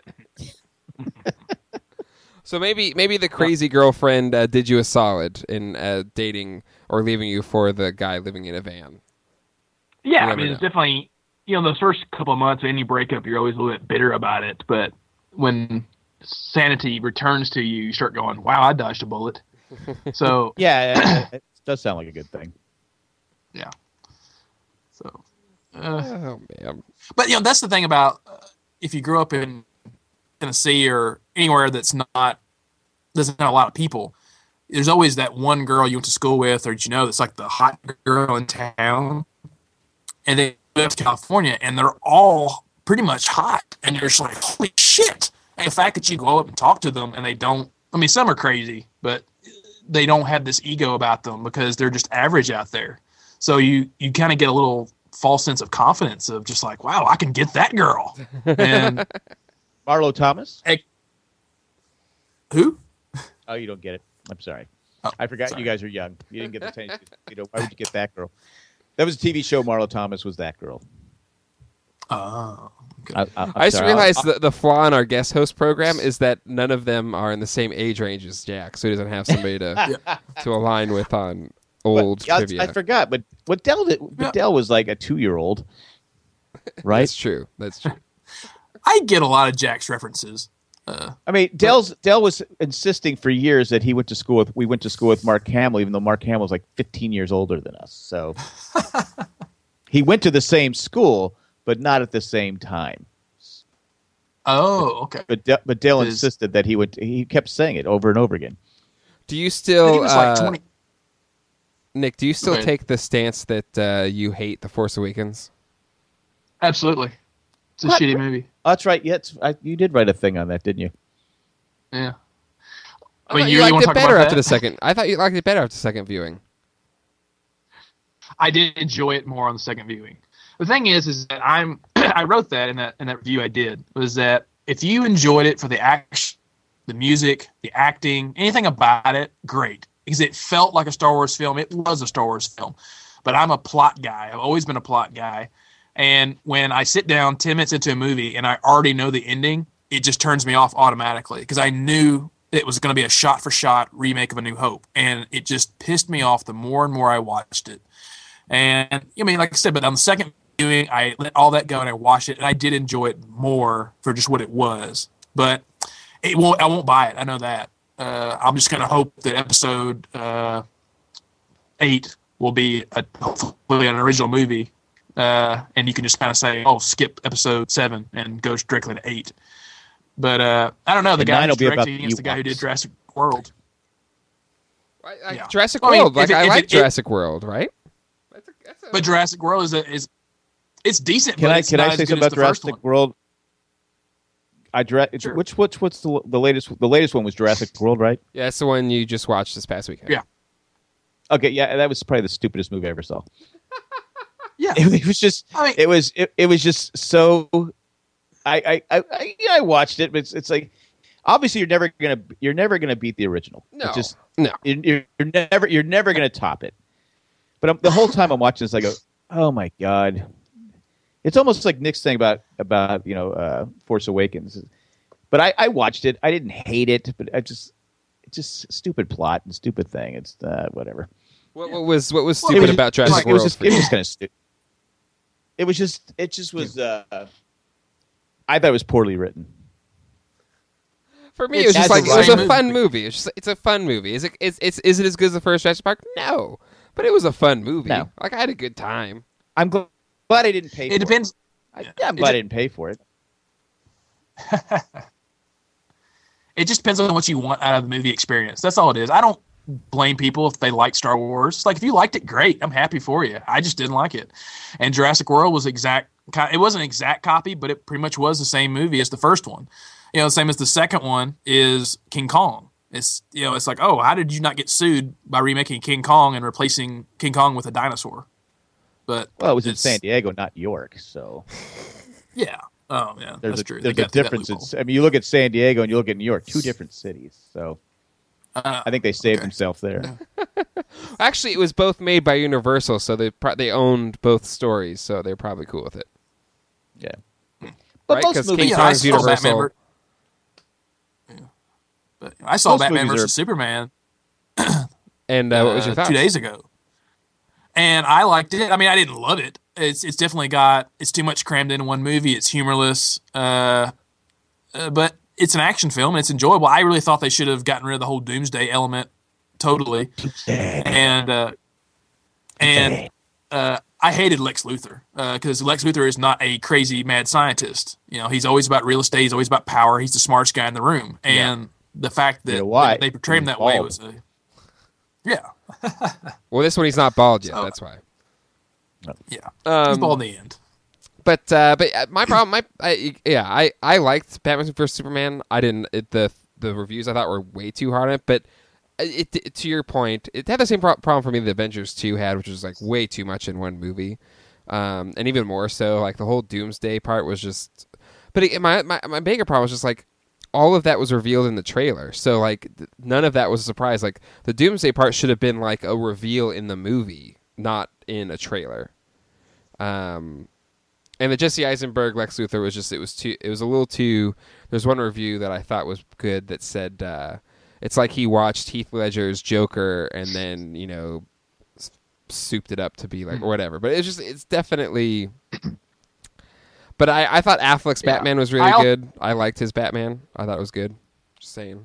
So maybe maybe the crazy girlfriend uh, did you a solid in uh, dating or leaving you for the guy living in a van. Yeah, You I mean, never it's definitely, you know, those first couple of months of any breakup, you're always a little bit bitter about it. But when sanity returns to you, you start going, wow, I dodged a bullet. So, Yeah, it, it does sound like a good thing. Yeah. So, uh, Oh man. but you know, that's the thing about uh, if you grew up in Tennessee or anywhere that's not doesn't have a lot of people, there's always that one girl you went to school with or you know that's like the hot girl in town, and they move to California and they're all pretty much hot, and you're just like, holy shit! And the fact that you go up and talk to them and they don't, I mean, some are crazy, but they don't have this ego about them because they're just average out there. So you you kind of get a little false sense of confidence of just like, wow, I can get that girl. And Marlo Thomas? who? Oh, you don't get it. I'm sorry. Oh, I forgot sorry. you guys are young. You didn't get the tennis. You know, why would you get that girl? That was a T V show. Marlo Thomas was that girl. Oh, okay. I, I, I'm I just sorry. realized that the flaw in our guest host program is that none of them are in the same age range as Jack, so he doesn't have somebody to to align with on old But, I, trivia. I forgot, but what Dell did? But Dell was like a two-year-old, right? That's true. That's true. I get a lot of Jack's references. Uh, I mean, Dell's Dell was insisting for years that he went to school with. We went to school with Mark Hamill, even though Mark Hamill was like fifteen years older than us. So he went to the same school, but not at the same time. oh, okay. But De- but Dell Is- insisted that he would. He kept saying it over and over again. Do you He still, was like uh, twenty. Nick? Do you still Go ahead. take the stance that uh, you hate The Force Awakens? Absolutely. It's a What? shitty movie. Oh, that's right. Yeah, it's, I, you did write a thing on that, didn't you? Yeah. I I mean, thought you, you you liked want it to talk better about after that? the second. I thought you liked it better after the second viewing. I did enjoy it more on the second viewing. The thing is, is that I'm I wrote that in that in that review I did was that if you enjoyed it for the action, the music, the acting, anything about it, great, because it felt like a Star Wars film. It was a Star Wars film, but I'm a plot guy. I've always been a plot guy, and when I sit down ten minutes into a movie and I already know the ending, it just turns me off automatically because I knew it was going to be a shot-for-shot remake of A New Hope, and it just pissed me off the more and more I watched it. And I mean, like I said, but on the second viewing, I let all that go and I watched it, and I did enjoy it more for just what it was. But it won't. I won't buy it. I know that. Uh, I'm just going to hope that episode uh, eight will be a, hopefully an original movie, uh, and you can just kind of say, "Oh, skip episode seven and go directly to eight." But uh, I don't know. The And guy nine who's will be about directing the against the guy who did Ewoks. Jurassic World. I, I, Yeah. Jurassic I mean, World, like if it- I if like it- Jurassic World, right? That's a, That's a, But Jurassic World is a, is it's decent. Can but I it's can not I as say good something as about the first Jurassic one. World? I direct Sure. which which what's the the latest the latest one was Jurassic World, right? yeah, it's the one you just watched this past weekend. Yeah. Okay, yeah, that was probably the stupidest movie I ever saw. Yeah, It, it was just I mean, it was it, it was just so I I I, I, yeah, I watched it, but it's it's like obviously you're never gonna you're never gonna beat the original. No, It's just no. you're, you're never you're never gonna top it. But I'm, the whole time I'm watching this, I go, oh my god! It's almost like Nick's thing about about you know uh, Force Awakens. But I, I watched it. I didn't hate it, but I just it's just stupid plot and stupid thing. It's uh, whatever. What, what was what was Well, stupid was- about it was, Jurassic it was World? just for it was you? just kind of stupid. It was just it just was. Uh, I thought it was poorly written. For me, It's it was just as like a it was a movie. fun movie. It's just it's a fun movie. Is it is, is is it as good as the first Jurassic Park? No, but it was a fun movie. No. Like I had a good time. I'm gl- glad I didn't pay. for it depends. It. I, yeah, I'm It glad I ju- didn't pay for it. It just depends on what you want out of the movie experience. That's all it is. I don't blame people if they like Star Wars. Like if you liked it, great. I'm happy for you. I just didn't like it. And Jurassic World was exact. It wasn't an exact copy, but it pretty much was the same movie as the first one. You know, the same as the second one is King Kong. It's you know, it's like, oh, how did you not get sued by remaking King Kong and replacing King Kong with a dinosaur? But Well, it was in it's- San Diego, not York, so Yeah. Oh yeah, there's that's a true. there's They a got through that difference. loophole. It's, I mean, you look at San Diego and you look at New York, two different cities. So Uh, I think they saved okay. themselves there. Actually, it was both made by Universal, so they pro- they owned both stories, so they're probably cool with it. Yeah, Right, but 'cause most King movies, Yeah, Kong's I saw Universal. Batman ver- Yeah. But I saw Most Batman movies versus are- Superman And uh, what was your uh, thoughts? two days ago, and I liked it. I mean, I didn't love it. It's it's definitely got it's too much crammed into one movie. It's humorless, uh, uh, but it's an action film and it's enjoyable. I really thought they should have gotten rid of the whole doomsday element totally, and uh, and uh, I hated Lex Luthor because Lex Luthor is not a crazy mad scientist. You know, he's always about real estate. He's always about power. He's the smartest guy in the room, and the fact that You know why? they portrayed him He's that way bald. was a yeah, Well, this one he's not bald yet. So- That's why. yeah. Um, he's bald in the end. But uh, but uh, my problem, my I, yeah, I, I liked Batman versus Superman. I didn't it, the the reviews I thought were way too hard on it. But it, it, to your point, it had the same pro- problem for me the Avengers two had, which was like way too much in one movie, um, and even more so like the whole Doomsday part was just. But it, my, my my bigger problem was just like all of that was revealed in the trailer, so like th- none of that was a surprise. Like the Doomsday part should have been like a reveal in the movie, not in a trailer. Um. And the Jesse Eisenberg Lex Luthor was just it was too it was a little too. There's one review that I thought was good that said uh, it's like he watched Heath Ledger's Joker and then you know s- souped it up to be like or whatever. But it's just it's definitely. But I, I thought Affleck's Yeah. Batman was really I'll- good. I liked his Batman. I thought it was good. Just saying.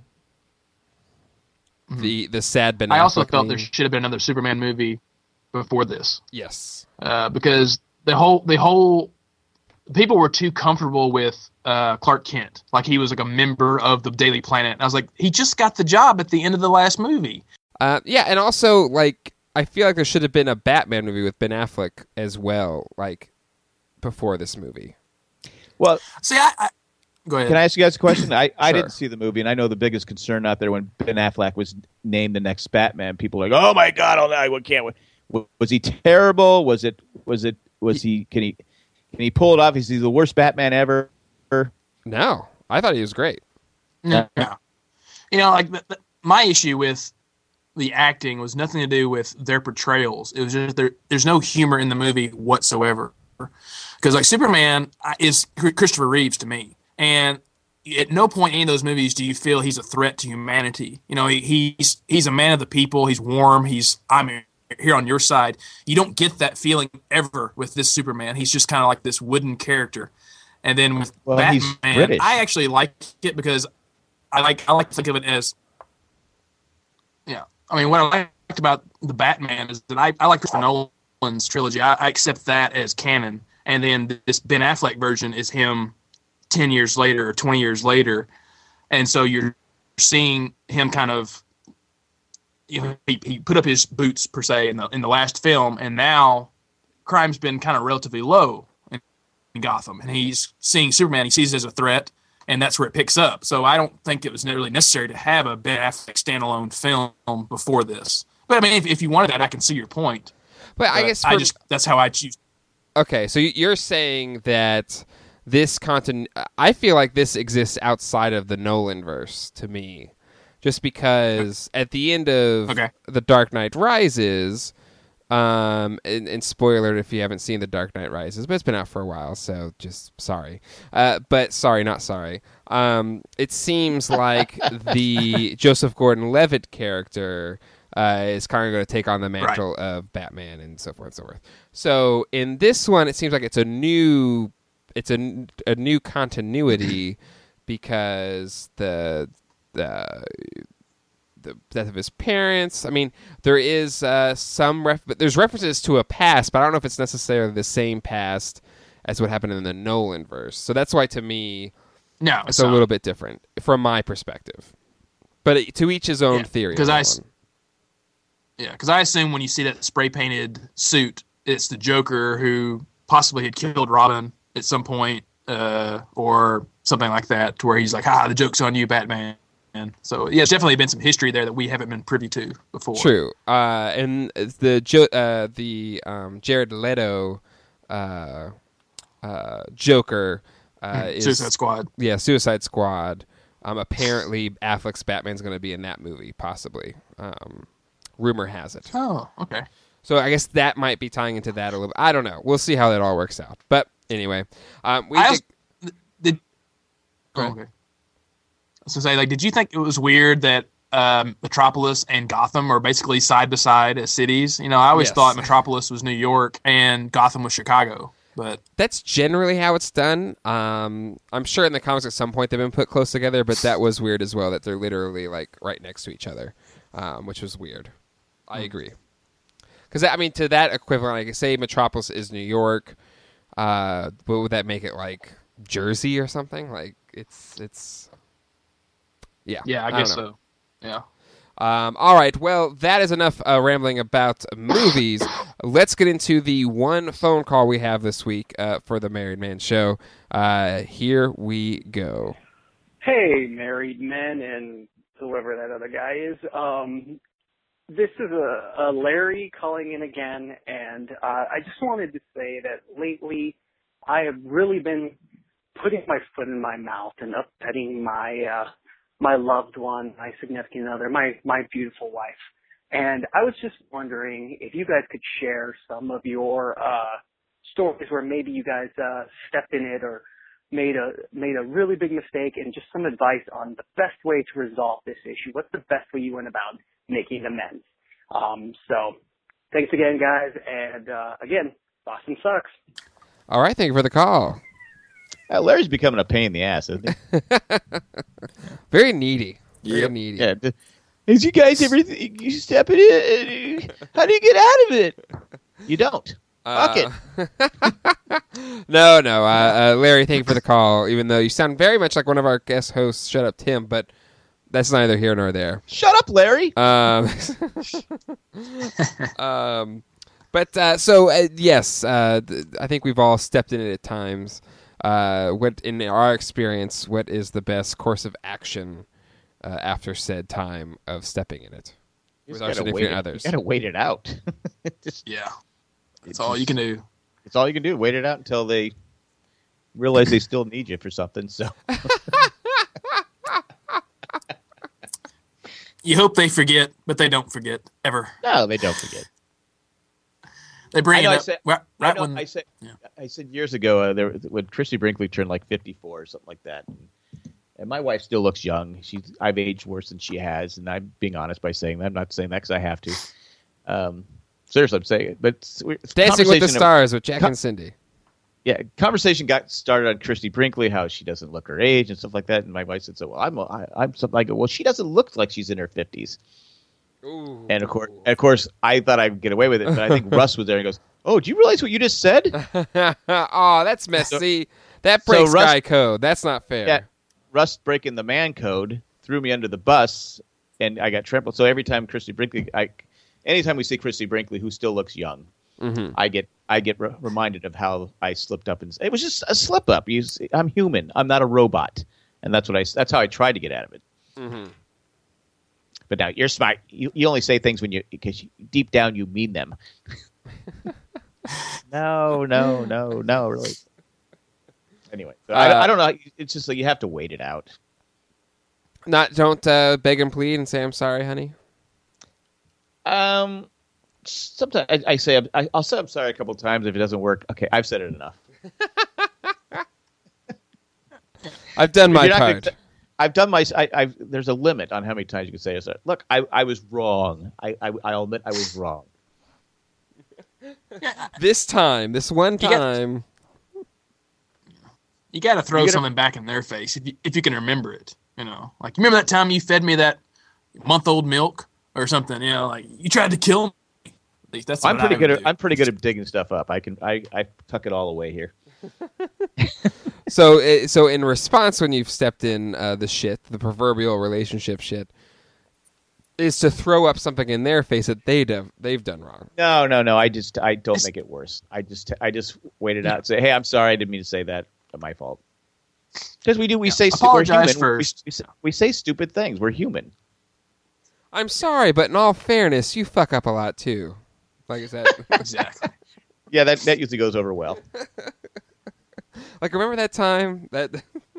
The the sad Ben I also Affleck felt there meme. should have been another Superman movie before this Yes. uh, because the whole the whole people were too comfortable with uh, Clark Kent, like he was like a member of the Daily Planet. And I was like, he just got the job at the end of the last movie. Uh, yeah, and also like I feel like there should have been a Batman movie with Ben Affleck as well, like before this movie. well, See, I, I go ahead. can I ask you guys a question? I, I Sure. didn't see the movie, and I know the biggest concern out there when Ben Affleck was named the next Batman, people are like, "Oh my God, oh, I can't wait." W- Was he terrible? Was it? Was it? Was he? Can he? Can he pull it off? Is he the worst Batman ever? No, I thought he was great. No, no. You know, like the, the, my issue with the acting was nothing to do with their portrayals. It was just there. There's no humor in the movie whatsoever. Because like Superman I- is Christopher Reeves to me, and at no point in any of those movies do you feel he's a threat to humanity. You know, he, he's he's a man of the people. He's warm. He's I'm here on your side. You don't get that feeling ever with this Superman. He's just kind of like this wooden character. And then with Well, he's Batman, British. I actually like it because I like I like to think of it as, yeah. I mean, what I liked about the Batman is that I, I like Christopher Nolan's trilogy. I, I accept that as canon, and then this Ben Affleck version is him ten years later or twenty years later, and so you're seeing him kind of, you know, he, he put up his boots per se in the in the last film, and now crime's been kind of relatively low in, in Gotham, and he's seeing Superman. He sees it as a threat, and that's where it picks up. So I don't think it was really necessary to have a Ben Affleck standalone film before this. But I mean, if, if you wanted that, I can see your point. But, But I guess for, I just that's how I choose. okay. So you're saying that this content, I feel like this exists outside of the Nolanverse to me, just because at the end of Okay. The Dark Knight Rises, um, and, and spoiler if you haven't seen The Dark Knight Rises, but it's been out for a while, so just sorry. Uh, but sorry, not sorry. Um, it seems like the Joseph Gordon-Levitt character uh, is kind of going to take on the mantle Right. of Batman and so forth and so forth. So in this one, it seems like it's a new, it's a, a new continuity because the the the death of his parents. I mean, there is uh, some ref- but there's references to a past, but I don't know if it's necessarily the same past as what happened in the Nolan verse. So that's why, to me, No, it's a little bit different from my perspective. But it, to each his own Yeah, theory. 'cause on I that s- one. Yeah, because I assume when you see that spray painted suit, it's the Joker who possibly had killed Robin at some point, uh, or something like that, to where he's like, "Ah, the joke's on you, Batman." And so, yeah, it's definitely been some history there that we haven't been privy to before. True. Uh, and the jo- uh, the um, Jared Leto uh, uh, Joker uh, is Suicide Squad. yeah, Suicide Squad. Um, apparently, Affleck's Batman's going to be in that movie, possibly. Um, rumor has it. Oh, okay. So I guess that might be tying into that a little bit. I don't know. We'll see how that all works out. But anyway, um, we I did- also, did. Go Oh, ahead. okay. I was gonna say, like, did you think it was weird that um, Metropolis and Gotham are basically side by side as cities? You know, I always Yes. thought Metropolis was New York and Gotham was Chicago, but that's generally how it's done. Um, I'm sure in the comics at some point they've been put close together, but that was weird as well that they're literally like right next to each other, um, which was weird. I agree. Because, I mean, to that equivalent, like, say Metropolis is New York, uh, what would that make it, like, Jersey or something? Like, it's, it's, yeah. yeah, I, don't guess know. so. Yeah. Um, all right, well, that is enough uh, rambling about movies. Let's get into the one phone call we have this week uh, for the Married Man Show. Uh, here we go. Hey, married men and whoever that other guy is. Um, this is a, a Larry calling in again, and uh, I just wanted to say that lately I have really been putting my foot in my mouth and upsetting my uh, my loved one, my significant other, my my beautiful wife. And I was just wondering if you guys could share some of your uh, stories where maybe you guys uh, stepped in it or made a made a really big mistake, and just some advice on the best way to resolve this issue. What's the best way you went about making amends? Um, so thanks again, guys. And uh, again, Boston sucks. All right, thank you for the call. Uh, Larry's becoming a pain in the ass, isn't he? Very needy. Very Yep. needy. Yeah. d- Is you guys ever th- you step it in? How do you get out of it? You don't. Fuck it. it. no, no. Uh, uh, Larry, thank you for the call, even though you sound very much like one of our guest hosts, Shut Up Tim, but that's neither here nor there. Shut up, Larry. Um, um, but uh, so, uh, yes, uh, th- I think we've all stepped in it at times. Uh, what, in our experience, what is the best course of action uh, after said time of stepping in it You with just our gotta significant wait it- others? You gotta wait it out. Just- Yeah. That's It's all you can do. It's all you can do. Wait it out until they realize they still need you for something. So You hope they forget, but they don't forget ever. no, they don't forget. They bring I it know I up said- right, I, right know, when I said yeah. I said years ago uh, there when Christy Brinkley turned like fifty-four or something like that, and, and my wife still looks young. She's I've aged worse than she has, and I'm being honest by saying that. I'm not saying that because I have to. Um, seriously, I'm saying it. But it's, it's Dancing with the conversation- Stars with Jack Com- and Cindy. Yeah, conversation got started on Christy Brinkley, how she doesn't look her age and stuff like that. And my wife said, "So, well, I'm I, I'm something." I go, "Well, she doesn't look like she's in her fifties." Ooh. And of course, of course, I thought I'd get away with it, but I think Russ was there and goes, "Oh, do you realize what you just said?" oh, that's messy. That so breaks Russ- guy code. That's not fair. Yeah, Russ breaking the man code threw me under the bus, and I got trampled. So every time Christy Brinkley, I, anytime we see Christy Brinkley, who still looks young, Mm-hmm. I get I get re- reminded of how I slipped up, and it was just a slip up. You, see, I'm human. I'm not a robot, and that's what I. That's how I tried to get out of it. Mm-hmm. But now you're smart. You you only say things when you because you, deep down you mean them. no, no, no, no, really. Anyway, uh, I, I don't know. It's just like you have to wait it out. Not don't uh, beg and plead and say I'm sorry, honey. Um, sometimes I, I say I, I'll say I'm sorry a couple of times if it doesn't work. Okay, I've said it enough. I've done my not part. Gonna, I've done my. I, I've. There's a limit on how many times you can say it. Look, I, I was wrong. I, I, I'll admit I was wrong. This time, this one time. You got to throw gotta, something back in their face if you, if you can remember it. You know, like remember that time you fed me that month old milk or something. You know, like you tried to kill me. At least that's. I'm what pretty I good. would At, do. I'm pretty good at digging stuff up. I can. I, I tuck it all away here. So, it, so in response, when you've stepped in uh, the shit, the proverbial relationship shit, is to throw up something in their face that they do, they've done wrong. No, no, no. I just. I don't make it worse. I just. I just wait it out. And say, hey, I'm sorry. I didn't mean to say that. My fault. Because we do. We Yeah. say. Apologize we're human. first. We, we, say, we say stupid things. We're human. I'm sorry, but in all fairness, you fuck up a lot too. Like is that Exactly. Yeah, that that usually goes over well. like remember that time that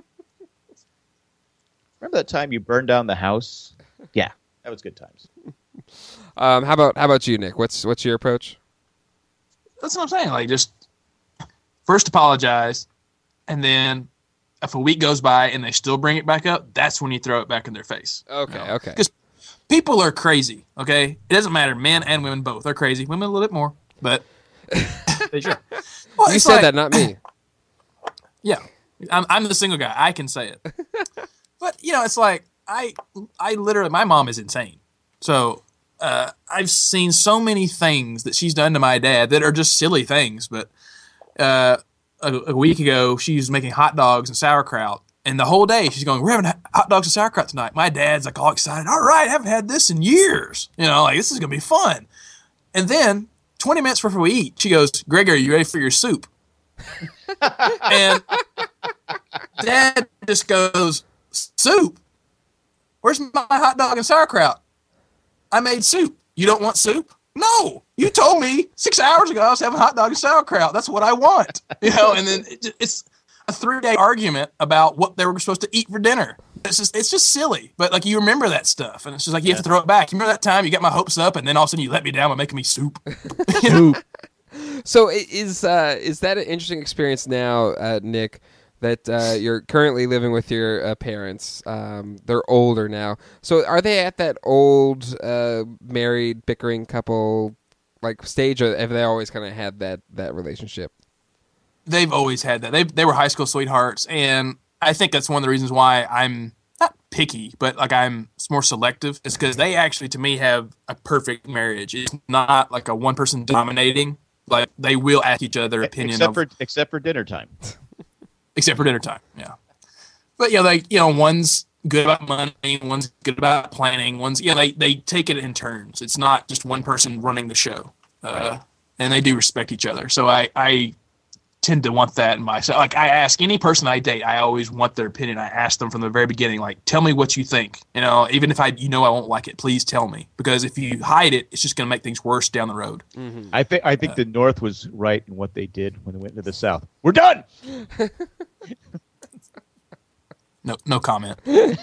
Remember that time you burned down the house? Yeah, that was good times. um how about how about you, Nick? What's what's your approach? That's what I'm saying. Like just first apologize, and then if a week goes by and they still bring it back up, that's when you throw it back in their face. Okay, You know? okay. Because people are crazy. Okay, it doesn't matter. Men and women both are crazy. Women a little bit more, but sure. Well, You it's said like- that, not me. Yeah, I'm I'm the single guy. I can say it. But you know, it's like I I literally my mom is insane. So uh, I've seen so many things that she's done to my dad that are just silly things. But uh, a, a week ago, she was making hot dogs and sauerkraut, and the whole day she's going, "We're having hot dogs and sauerkraut tonight." My dad's like all excited. All right, I haven't had this in years. You know, like this is gonna be fun. And then twenty minutes before we eat, she goes, "Greg, are you ready for your soup?" And Dad just goes, "Soup? Where's my hot dog and sauerkraut? I made soup. You don't want soup? No. You told me six hours ago I was having hot dog and sauerkraut. That's what I want." You know, and then it, it's a three-day argument about what they were supposed to eat for dinner. It's just it's just silly. But like you remember that stuff, and it's just like you have to throw it back. You remember that time you got my hopes up, and then all of a sudden you let me down by making me soup. You know? So i- is uh, is that an interesting experience now, uh, Nick? That uh, you're currently living with your uh, parents. Um, they're older now. So are they at that old uh, married bickering couple like stage, or have they always kind of had that that relationship? They've always had that. They they were high school sweethearts, and I think that's one of the reasons why I'm not picky, but like I'm more selective. Is because they actually, to me, have a perfect marriage. It's not like a one person dominating. Like they will ask each other their opinion, except of, for except for dinner time. except for dinner time. Yeah, but you know, like you know, one's good about money, one's good about planning, one's you know, they they take it in turns. It's not just one person running the show, uh, and they do respect each other. So I I. tend to want that in myself. Like I ask any person I date, I always want their opinion. I ask them from the very beginning, like, tell me what you think. You know, even if I, you know, I won't like it, please tell me. Because if you hide it, it's just going to make things worse down the road. Mm-hmm. I think I think the North was right in what they did when they went into the South. We're done. No, no comment.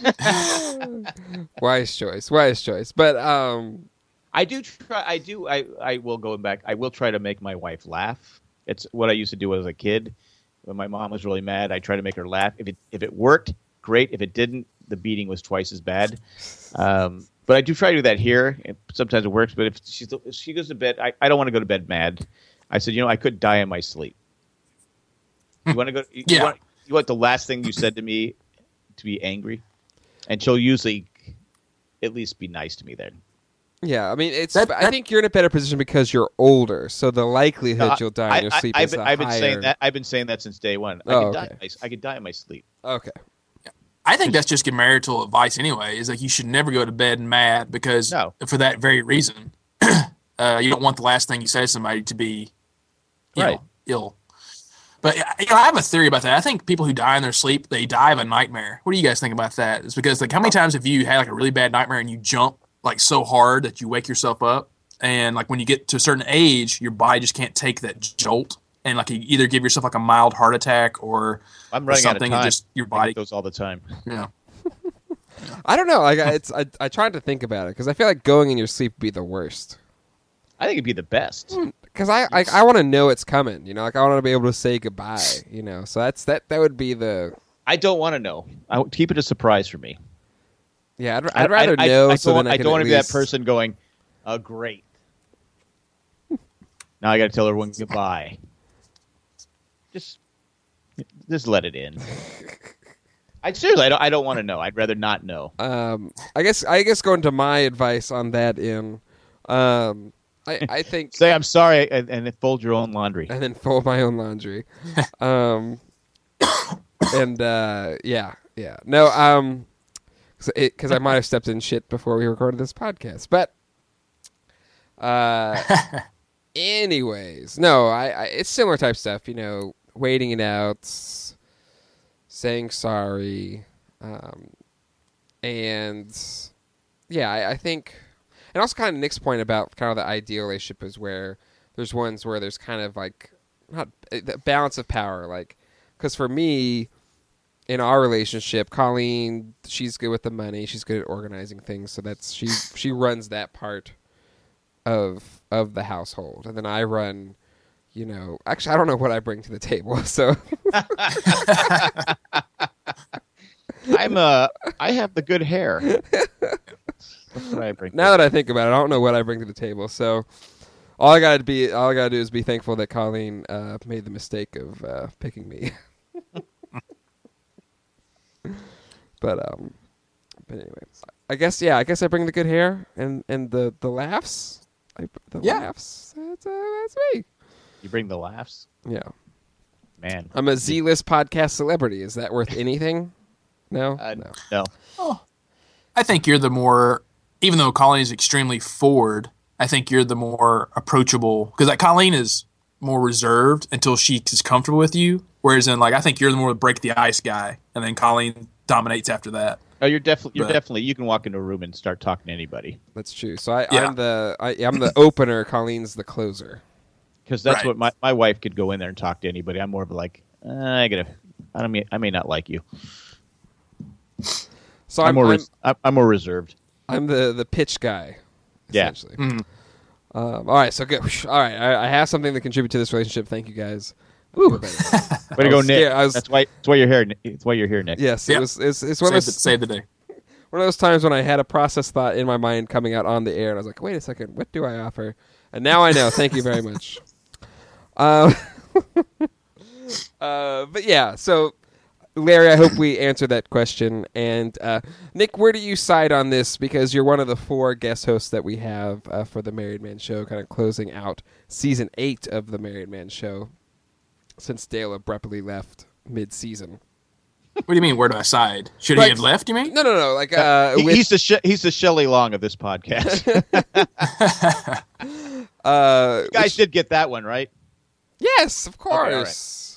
Wise choice, wise choice. But um, I do try. I do. I I will go back. I will try to make my wife laugh. It's what I used to do as a kid. When my mom was really mad, I tried to make her laugh. If it if it worked, great. If it didn't, the beating was twice as bad. Um, but I do try to do that here. And sometimes it works. But if, she's, if she goes to bed, I, I don't want to go to bed mad. I said, you know, I could die in my sleep. You want to go? You, Yeah. you, want, you want the last thing you said to me to be angry? And she'll usually at least be nice to me then. yeah, I mean, it's. That- I that- think you're in a better position because you're older, so the likelihood No, you'll die I, in your I- sleep I've is been, a I've been higher. saying that. I've been saying that since day one. I Oh, could die. okay. In my, I could die in my sleep. Okay. I think that's just good marital advice anyway, is like you should never go to bed mad because No. for that very reason. Uh, you don't want the last thing you say to somebody to be, you Right. know, ill. But you know, I have a theory about that. I think people who die in their sleep, they die of a nightmare. What do you guys think about that? It's because like how many times have you had like a really bad nightmare and you jump like so hard that you wake yourself up, and like when you get to a certain age, your body just can't take that jolt, and like you either give yourself like a mild heart attack or, I'm or running something, out of time. and just your I body. get those all the time. Yeah. I don't know. Like I- it's I, I tried to think about it because I feel like going in your sleep would be the worst. I think it'd be the best. Because I I, I want to know it's coming. You know, like I want to be able to say goodbye. You know, so that's that that would be the I don't want to know. I keep it a surprise for me. yeah. I'd, I- I'd rather I, know. I, I so don't, then I, I can don't at want to be that least- person going, "Uh, great." Now I got to tell everyone goodbye. Just, just let it in. I seriously, I don't. I don't want to know. I'd rather not know. Um, I guess I guess going to my advice on that in, um, I I think Say I'm sorry and, and fold your own laundry. and then fold my own laundry. um, and uh, yeah, yeah, no, um, because I might have stepped in shit before we recorded this podcast, but uh, anyways, no, I, I it's similar type stuff, you know, waiting it out, saying sorry, um, and yeah, I, I think. And also kind of Nick's point about kind of the ideal relationship is where there's ones where there's kind of like not the balance of power, like because for me in our relationship, Colleen, she's good with the money, she's good at organizing things, so that's she she runs that part of of the household, and then I run, you know, actually I don't know what I bring to the table, so I'm uh, I have the good hair. That's what I bring. now that I think about it, I don't know what I bring to the table. So all I gotta be, all I gotta do is be thankful that Colleen uh, made the mistake of uh, picking me. but um, but anyway, I guess yeah, I guess I bring the good hair and, and the, the laughs. I, the Yeah. laughs. That's uh, that's me. You bring the laughs, Yeah, man. I'm a Z-list podcast celebrity. Is that worth anything? No, Uh, no. no. Oh, I think you're the more, even though Colleen is extremely forward, I think you're the more approachable, because like Colleen is more reserved until she is comfortable with you. Whereas in like, I think you're the more break the ice guy, and then Colleen dominates after that. Oh, you're definitely. You're But- definitely. You can walk into a room and start talking to anybody That's true. So I, Yeah. I'm the I, I'm the opener. Colleen's the closer. because that's Right. what my, my wife could go in there and talk to anybody. I'm more of a like, uh, I gotta. I don't mean. I may not like you. So I'm, I'm more. I'm, res- I'm, I'm more reserved. I'm the the pitch guy. Yeah. Essentially. Mhm. Um, all right. So good. All right. I, I have something to contribute to this relationship. Thank you guys. Ooh. Way to I go, was Nick. scared. I was- That's why. That's why you're here. Nick. It's why you're here, Nick. Yes. Yeah. It was. It's, it's one Save of the, those save the day. one of those times when I had a process thought in my mind coming out on the air, and I was like, "Wait a second. What do I offer?" And now I know. Thank you very much. Um. uh. But yeah. So. Larry, I hope we answered that question. And uh, Nick, where do you side on this? Because you're one of the four guest hosts that we have uh, for the Married Man Show, kind of closing out season eight of the Married Man Show, since Dale abruptly left mid-season. What do you mean? Where do I side? Should Like- he have left? You mean? No, no, no. Like uh, He- with, he's the she- he's the Shelley Long of this podcast. uh, You guys which- did get that one right. yes, of all right. course.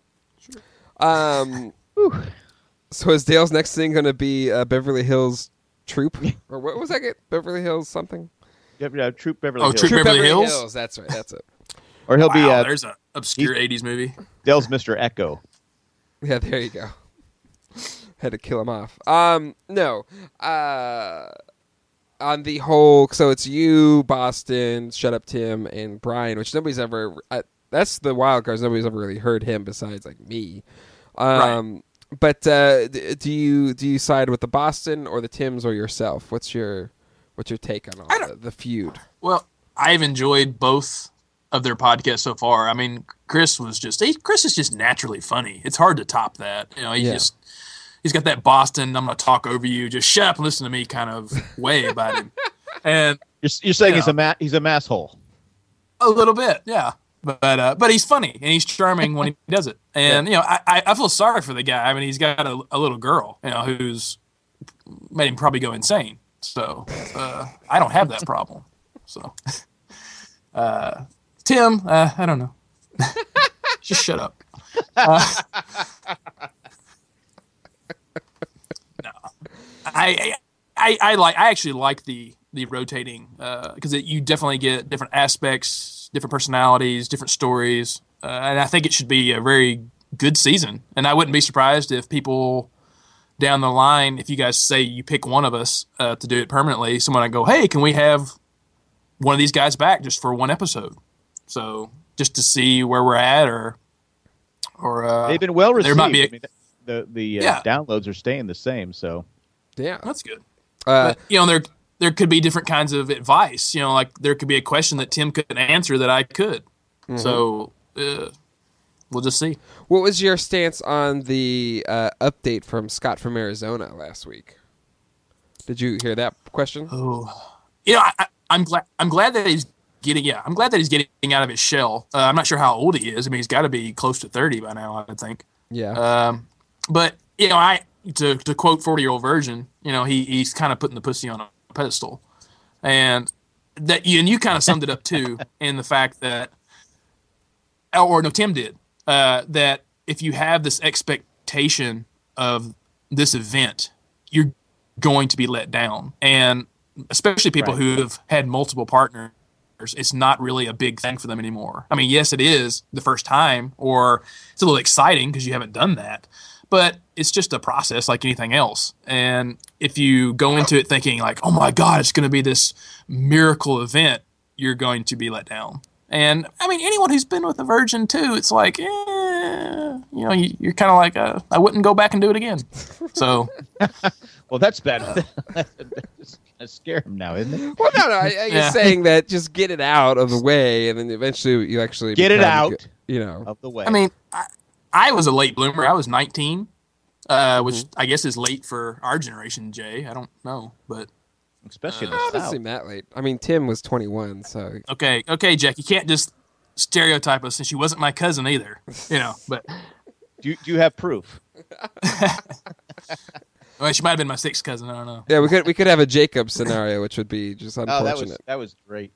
Um, so is Dale's next thing going to be uh, Beverly Hills Troop, or what was that? Get Beverly Hills something? Yeah, yeah, Troop Beverly Oh, Hills. Troop Beverly Hills? That's right. That's it. Or he'll be Wow, uh, there's an obscure eighties movie. Dale's Mister Echo. Yeah, there you go. Had to kill him off. Um, no. Uh, on the whole, so it's you, Boston, Shut Up Tim, and Brian, which nobody's ever. Uh, that's the wild cards. Nobody's ever really heard him besides like me. Um, but uh, d- do you do you side with the Boston or the Tims or yourself? What's your what's your take on all the, the feud? Well, I've enjoyed both of their podcasts so far. I mean, Chris was just he, Chris is just naturally funny. It's hard to top that. You know, he Yeah. just he's got that Boston "I'm going to talk over you, just shut up and listen to me" kind of way about him. And You're, you're saying Yeah. he's a ma- he's a masshole. a little bit, yeah. But uh, but he's funny and he's charming when he does it. And you know, I, I I feel sorry for the guy. I mean, he's got a, a little girl, you know, who's made him probably go insane. So uh, I don't have that problem. So Uh, Tim, uh, I don't know. Just shut up. Uh, no, I, I, I like. I actually like the the rotating because uh, you definitely get different aspects, different personalities, different stories, uh, and I think it should be a very good season. And I wouldn't be surprised if people down the line, if you guys say you pick one of us uh, to do it permanently, someone would go, "Hey, can we have one of these guys back just for one episode?" So just to see where we're at, or or uh, they've been well received. There might be a, I mean, the the uh, yeah. downloads are staying the same. So yeah, that's good. Uh, but, you know, there there could be different kinds of advice. You know, like there could be a question that Tim couldn't answer that I could. Mm-hmm. So uh, we'll just see. What was your stance on the uh, update from Scott from Arizona last week? Did you hear that question? Oh, you know, I, I, I'm glad. I'm glad that he's getting. Yeah, I'm glad that he's getting out of his shell. Uh, I'm not sure how old he is. I mean, he's got to be close to thirty by now, I think. Yeah. Um, but you know, I to to quote forty-year-old version, you know, he he's kind of putting the pussy on a pedestal, and that and you kind of summed it up too in the fact that, or no, Tim did uh, that if you have this expectation of this event, you're going to be let down, and especially people right. who have had multiple partners, it's not really a big thing for them anymore. I mean, yes, it is the first time, or it's a little exciting because you haven't done that, but it's just a process like anything else. And if you go into it thinking like, oh my God, it's going to be this miracle event, you're going to be let down. And I mean, anyone who's been with a virgin too, it's like, eh, you know, you, you're kind of like, uh, I wouldn't go back and do it again. So, well, that's bad. That's gonna scare him now, isn't it? Well, no, no. I, I yeah. saying that just get it out of the way, and then eventually you actually get it out, good, you know, of the way. I mean, I, I was a late bloomer. I was nineteen, uh, which mm-hmm. I guess is late for our generation. Jay, I don't know, but. Especially uh, in the South. Doesn't seem that late. I mean, Tim was twenty-one, so okay, okay, Jack, you can't just stereotype us since she wasn't my cousin either, you know. But do you, do you have proof? Well, she might have been my sixth cousin. I don't know. Yeah, we could we could have a Jacob scenario, which would be just unfortunate. Oh, that was that was great.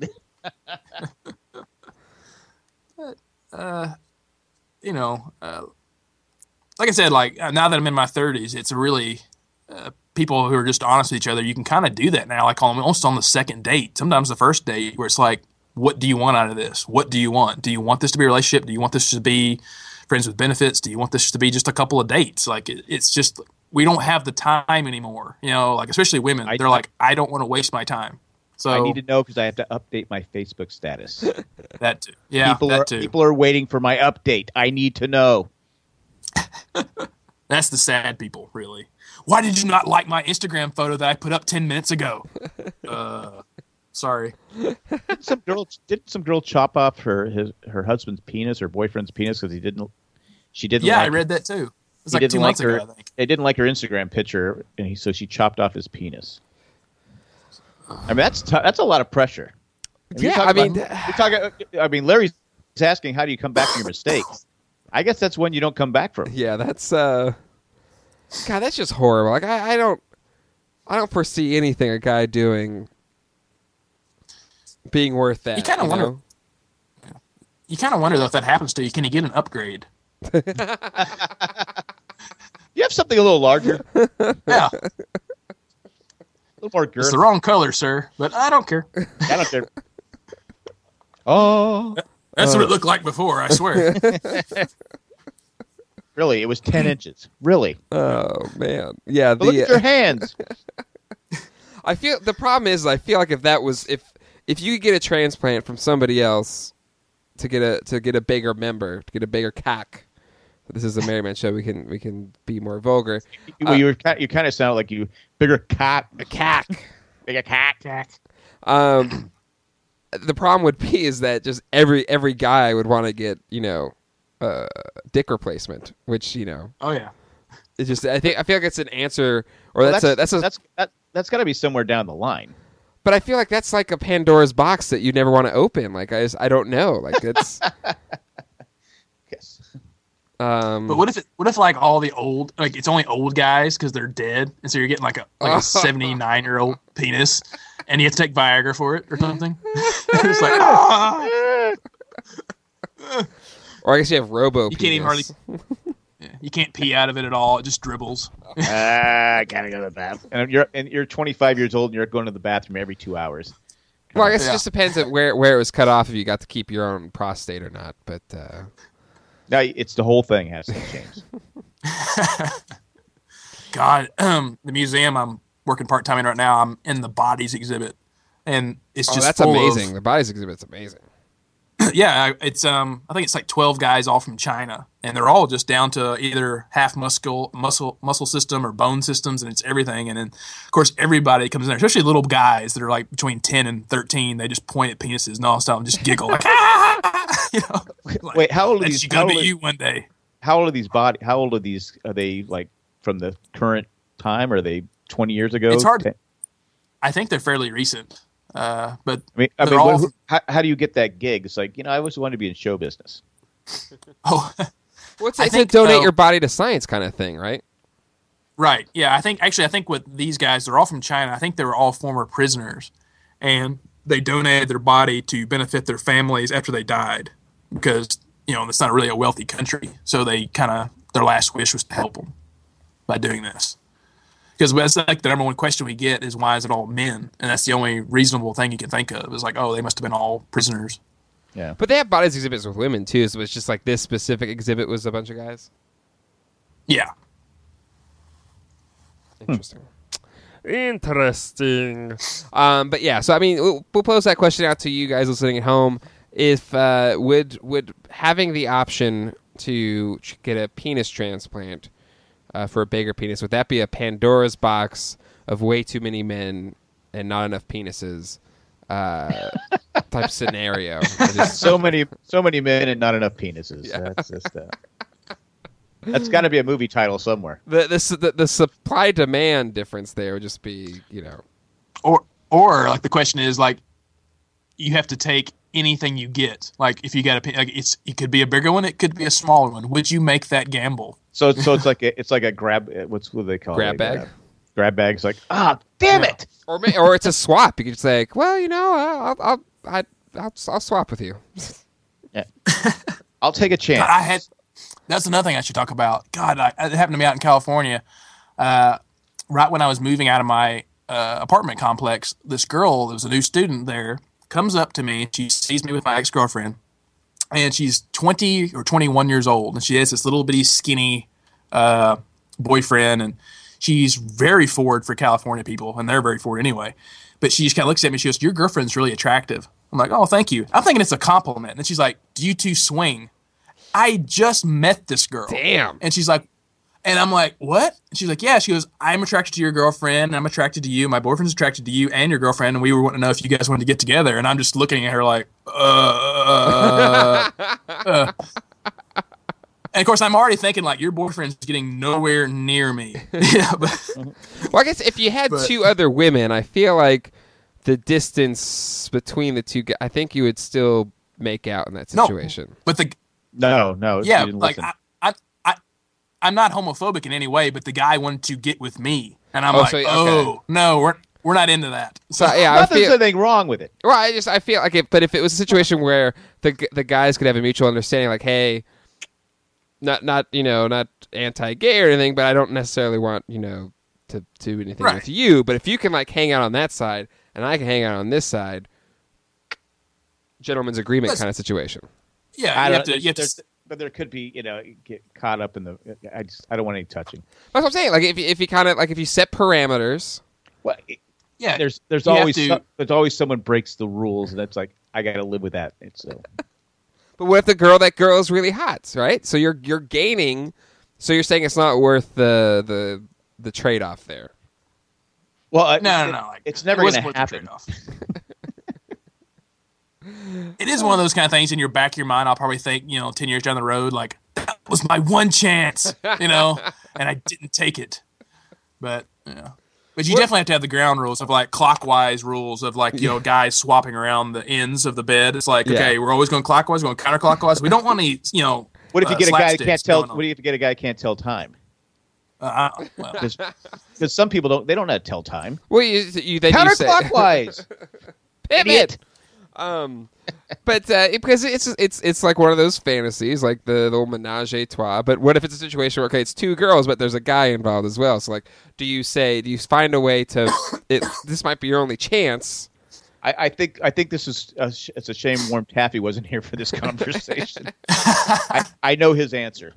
but, uh, you know, uh, like I said, like now that I'm in my thirties, it's a really. Uh, people who are just honest with each other, you can kind of do that now, like almost on the second date, sometimes the first date, where it's like, what do you want out of this? What do you want? Do you want this to be a relationship? Do you want this to be friends with benefits? Do you want this to be just a couple of dates? Like, it, it's just, we don't have the time anymore, you know, like, especially women. I, they're I, like, I don't want to waste my time. So I need to know because I have to update my Facebook status. That too. Yeah, people that are, too. People are waiting for my update. I need to know. That's the sad people, really. Why did you not like my Instagram photo that I put up ten minutes ago? Uh, sorry. Didn't some girl did some girl chop off her his her husband's penis or boyfriend's penis because he didn't? She didn't. Yeah, like I read that too. It was like two like months her, ago, I think. They didn't like her Instagram picture, and he so she chopped off his penis. I mean, that's t- that's a lot of pressure. And yeah, I mean, about, we're talking. I mean, Larry's asking, how do you come back from your mistakes? I guess that's when you don't come back from. Yeah, that's. uh God, that's just horrible. Like I, I don't, I don't foresee anything a guy doing being worth that. You kind of wonder. Know? You kind of wonder though if that happens to you. Can you get an upgrade? You have something a little larger. Yeah. A little more girth. It's the wrong color, sir, but I don't care. I don't care. Oh, that's uh, what it looked like before. I swear. Really, it was ten inches. Really? Oh man, yeah. But the, look at your hands. I feel the problem is I feel like if that was if if you could get a transplant from somebody else to get a to get a bigger member to get a bigger cock. This is a Merry Man show. We can we can be more vulgar. Well, uh, you were you kind of sound like you bigger cock, a cock, bigger cock. Um, the problem would be is that just every every guy would want to get you know. Uh, dick replacement, which you know. Oh yeah. It's just I think I feel like it's an answer, or well, that's, that's a that's a that's that, that's got to be somewhere down the line. But I feel like that's like a Pandora's box that you never want to open. Like I just, I don't know. Like it's. Yes. Um, But what if it, what if like all the old like it's only old guys because they're dead, and so you're getting like a like a seventy nine year old penis, and you have to take Viagra for it or something? It's like ah! Or I guess you have robo. You can't even hardly. Yeah, you can't pee out of it at all. It just dribbles. Ah, I gotta go to the bathroom. And you're and you're twenty-five years old and you're going to the bathroom every two hours. Well, I guess Yeah. it just depends on where where it was cut off if you got to keep your own prostate or not. But uh, Now it's the whole thing has to change. God, um, the museum I'm working part time in right now. I'm in the bodies exhibit, and it's oh, just that's full amazing. Of, The bodies exhibit's amazing. yeah, it's um, I think it's like twelve guys all from China, and they're all just down to either half muscle, muscle, muscle system or bone systems, and it's everything. And then, of course, everybody comes in there, especially little guys that are like between ten and thirteen. They just point at penises nonstop and just giggle like, ah! you know. Like, Wait, how old are that's these? gonna How be old, are- you one day. how old are these body? How old are these? Are they like from the current time? Or are they twenty years ago? It's hard. Ten- I think they're fairly recent, uh, but I mean, I they're mean, all- what- how, how do you get that gig? It's like, you know, I always wanted to be in show business. oh. Well, it's, I it's think, a donate uh, your body to science kind of thing, right? Right. Yeah. I think actually, I think with these guys, they're all from China. I think they were all former prisoners, and they donated their body to benefit their families after they died, because you know it's not really a wealthy country. So they kind of their last wish was to help them by doing this. Because that's like the number one question we get is why is it all men? And that's the only reasonable thing you can think of is like, oh, they must have been all prisoners. Yeah. But they have bodies exhibits with women too, so it's just like this specific exhibit was a bunch of guys. Yeah. Interesting. Interesting. Um, but yeah, so I mean, we'll, we'll pose that question out to you guys listening at home. If uh, would would having the option to ch- get a penis transplant uh, for a bigger penis, would that be a Pandora's box of way too many men and not enough penises uh, type scenario? I just- So many, so many men and not enough penises. Yeah. That's just. Uh, that's got to be a movie title somewhere. the, the s- the the supply demand difference there would just be, you know, Or or like the question is like, you have to take anything you get. Like if you got a, like it's it could be a bigger one, it could be a smaller one. Would you make that gamble? So, so it's like a, it's like a grab. What's what do they call Grab it? bag? Grab, grab bag's like, ah, damn Yeah. it. or ma- or it's a swap. You could just say, well, you know, I'll I'll I'll, I'll, I'll swap with you. I'll take a chance. God, I had. That's another thing I should talk about. God, I, it happened to me out in California. Uh, right when I was moving out of my uh, apartment complex, this girl that was a new student there comes up to me. She sees me with my ex-girlfriend, and she's twenty or twenty-one years old, and she has this little bitty skinny uh, boyfriend, and she's very forward for California people, and they're very forward anyway. But she just kind of looks at me. She goes, "Your girlfriend's really attractive." I'm like, "Oh, thank you." I'm thinking it's a compliment, and then she's like, "Do you two swing?" I just met this girl. Damn. And she's like, and I'm like, what? And she's like, yeah. She goes, I'm attracted to your girlfriend. And I'm attracted to you. My boyfriend's attracted to you and your girlfriend. And we were wanting to know if you guys wanted to get together. And I'm just looking at her like, uh, uh. And of course, I'm already thinking like, your boyfriend's getting nowhere near me. Yeah, but, Well, I guess if you had But- two other women, I feel like the distance between the two guys, I think you would still make out in that No. situation. but the, No, no. yeah, you didn't like listen. I, I, I, I'm not homophobic in any way, but the guy wanted to get with me. And I'm Oh, like, so- okay. oh, no, we're, we're not into that. So yeah, I Nothing's feel. anything wrong with it. Well, I just I feel like it, but if it was a situation where the g- the guys could have a mutual understanding, like, hey, not not you know not anti-gay or anything, but I don't necessarily want you know to do anything Right. with you. But if you can like hang out on that side and I can hang out on this side, gentleman's agreement Listen. kind of situation. Yeah, I you don't, have to, you have to, there's- but there could be, you know, get caught up in the. I just, I don't want any touching. That's what I'm saying. Like if you, if you kind of like if you set parameters. Well, yeah. there's there's You have always to- some, there's always someone breaks the rules, and that's like I got to live with that. It's so. But what if the girl that girl is really hot, right? So you're you're gaining. So you're saying it's not worth the the the trade off there. Well, I- No, no, it- no. Like, it's it never wasn't going to worth the happen. trade-off. It is one of those kind of things in your back of your mind. I'll probably think, you know, ten years down the road, like that was my one chance, you know, and I didn't take it. But you know, but you definitely have to have the ground rules of like clockwise rules of like you know guys swapping around the ends of the bed. It's like Yeah. okay, we're always going clockwise, going counterclockwise. We don't want any, you know, What if you uh, get a guy that can't slapsticks tell? going on. What if you get a guy that can't tell time? Uh, I- well, Because some people don't. They don't know how to tell time. Well, you, you then you say Counterclockwise. Idiot. Um, but uh, it, because it's it's it's like one of those fantasies, like the, the little menage a trois. But what if it's a situation where okay, it's two girls, but there's a guy involved as well? So like, do you say, do you find a way to? It, this might be your only chance. I, I think. I think this is. A, it's a shame Warm Taffy wasn't here for this conversation. I, I know his answer.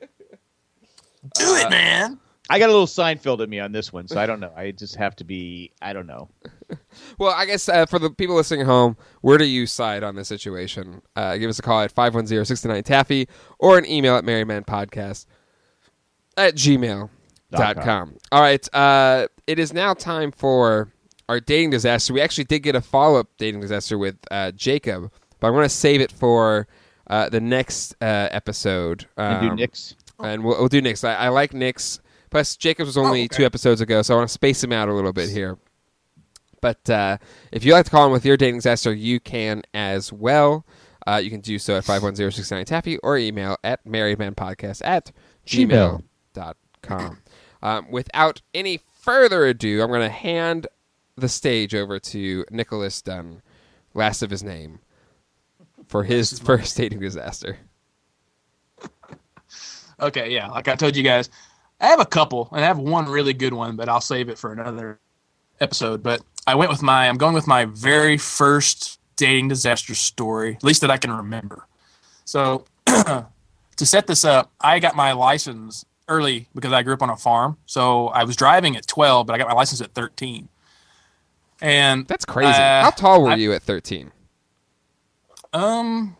do it, man. I got a little Seinfeld in me on this one, so I don't know. I just have to be. I don't know. Well, I guess uh, for the people listening at home, where do you side on this situation? Uh, give us a call at five one zero, six nine Taffy or an email at merrymanpodcast at gmail dot com. All right. Uh, it is now time for our dating disaster. We actually did get a follow-up dating disaster with uh, Jacob, but I'm going to save it for uh, the next uh, episode. Um, And do Nick's. And we'll, we'll do Nick's. I, I like Nick's. Plus, Jacob's was only Oh, okay. two episodes ago, so I want to space him out a little bit here. But uh, if you'd like to call in with your dating disaster, you can as well. Uh, you can do so at five one zero, six nine Taffy or email at marriedmanpodcast at gmail dot com. Um, without any further ado, I'm going to hand the stage over to Nicholas Dunn, last of his name, for his first dating disaster. Okay, yeah, like I told you guys, I have a couple, and I have one really good one, but I'll save it for another episode. But I went with my, I'm going with my very first dating disaster story, at least that I can remember. So to set this up, I got my license early because I grew up on a farm. So I was driving at twelve, but I got my license at thirteen. And That's crazy. uh, How tall were I- you at thirteen? Um,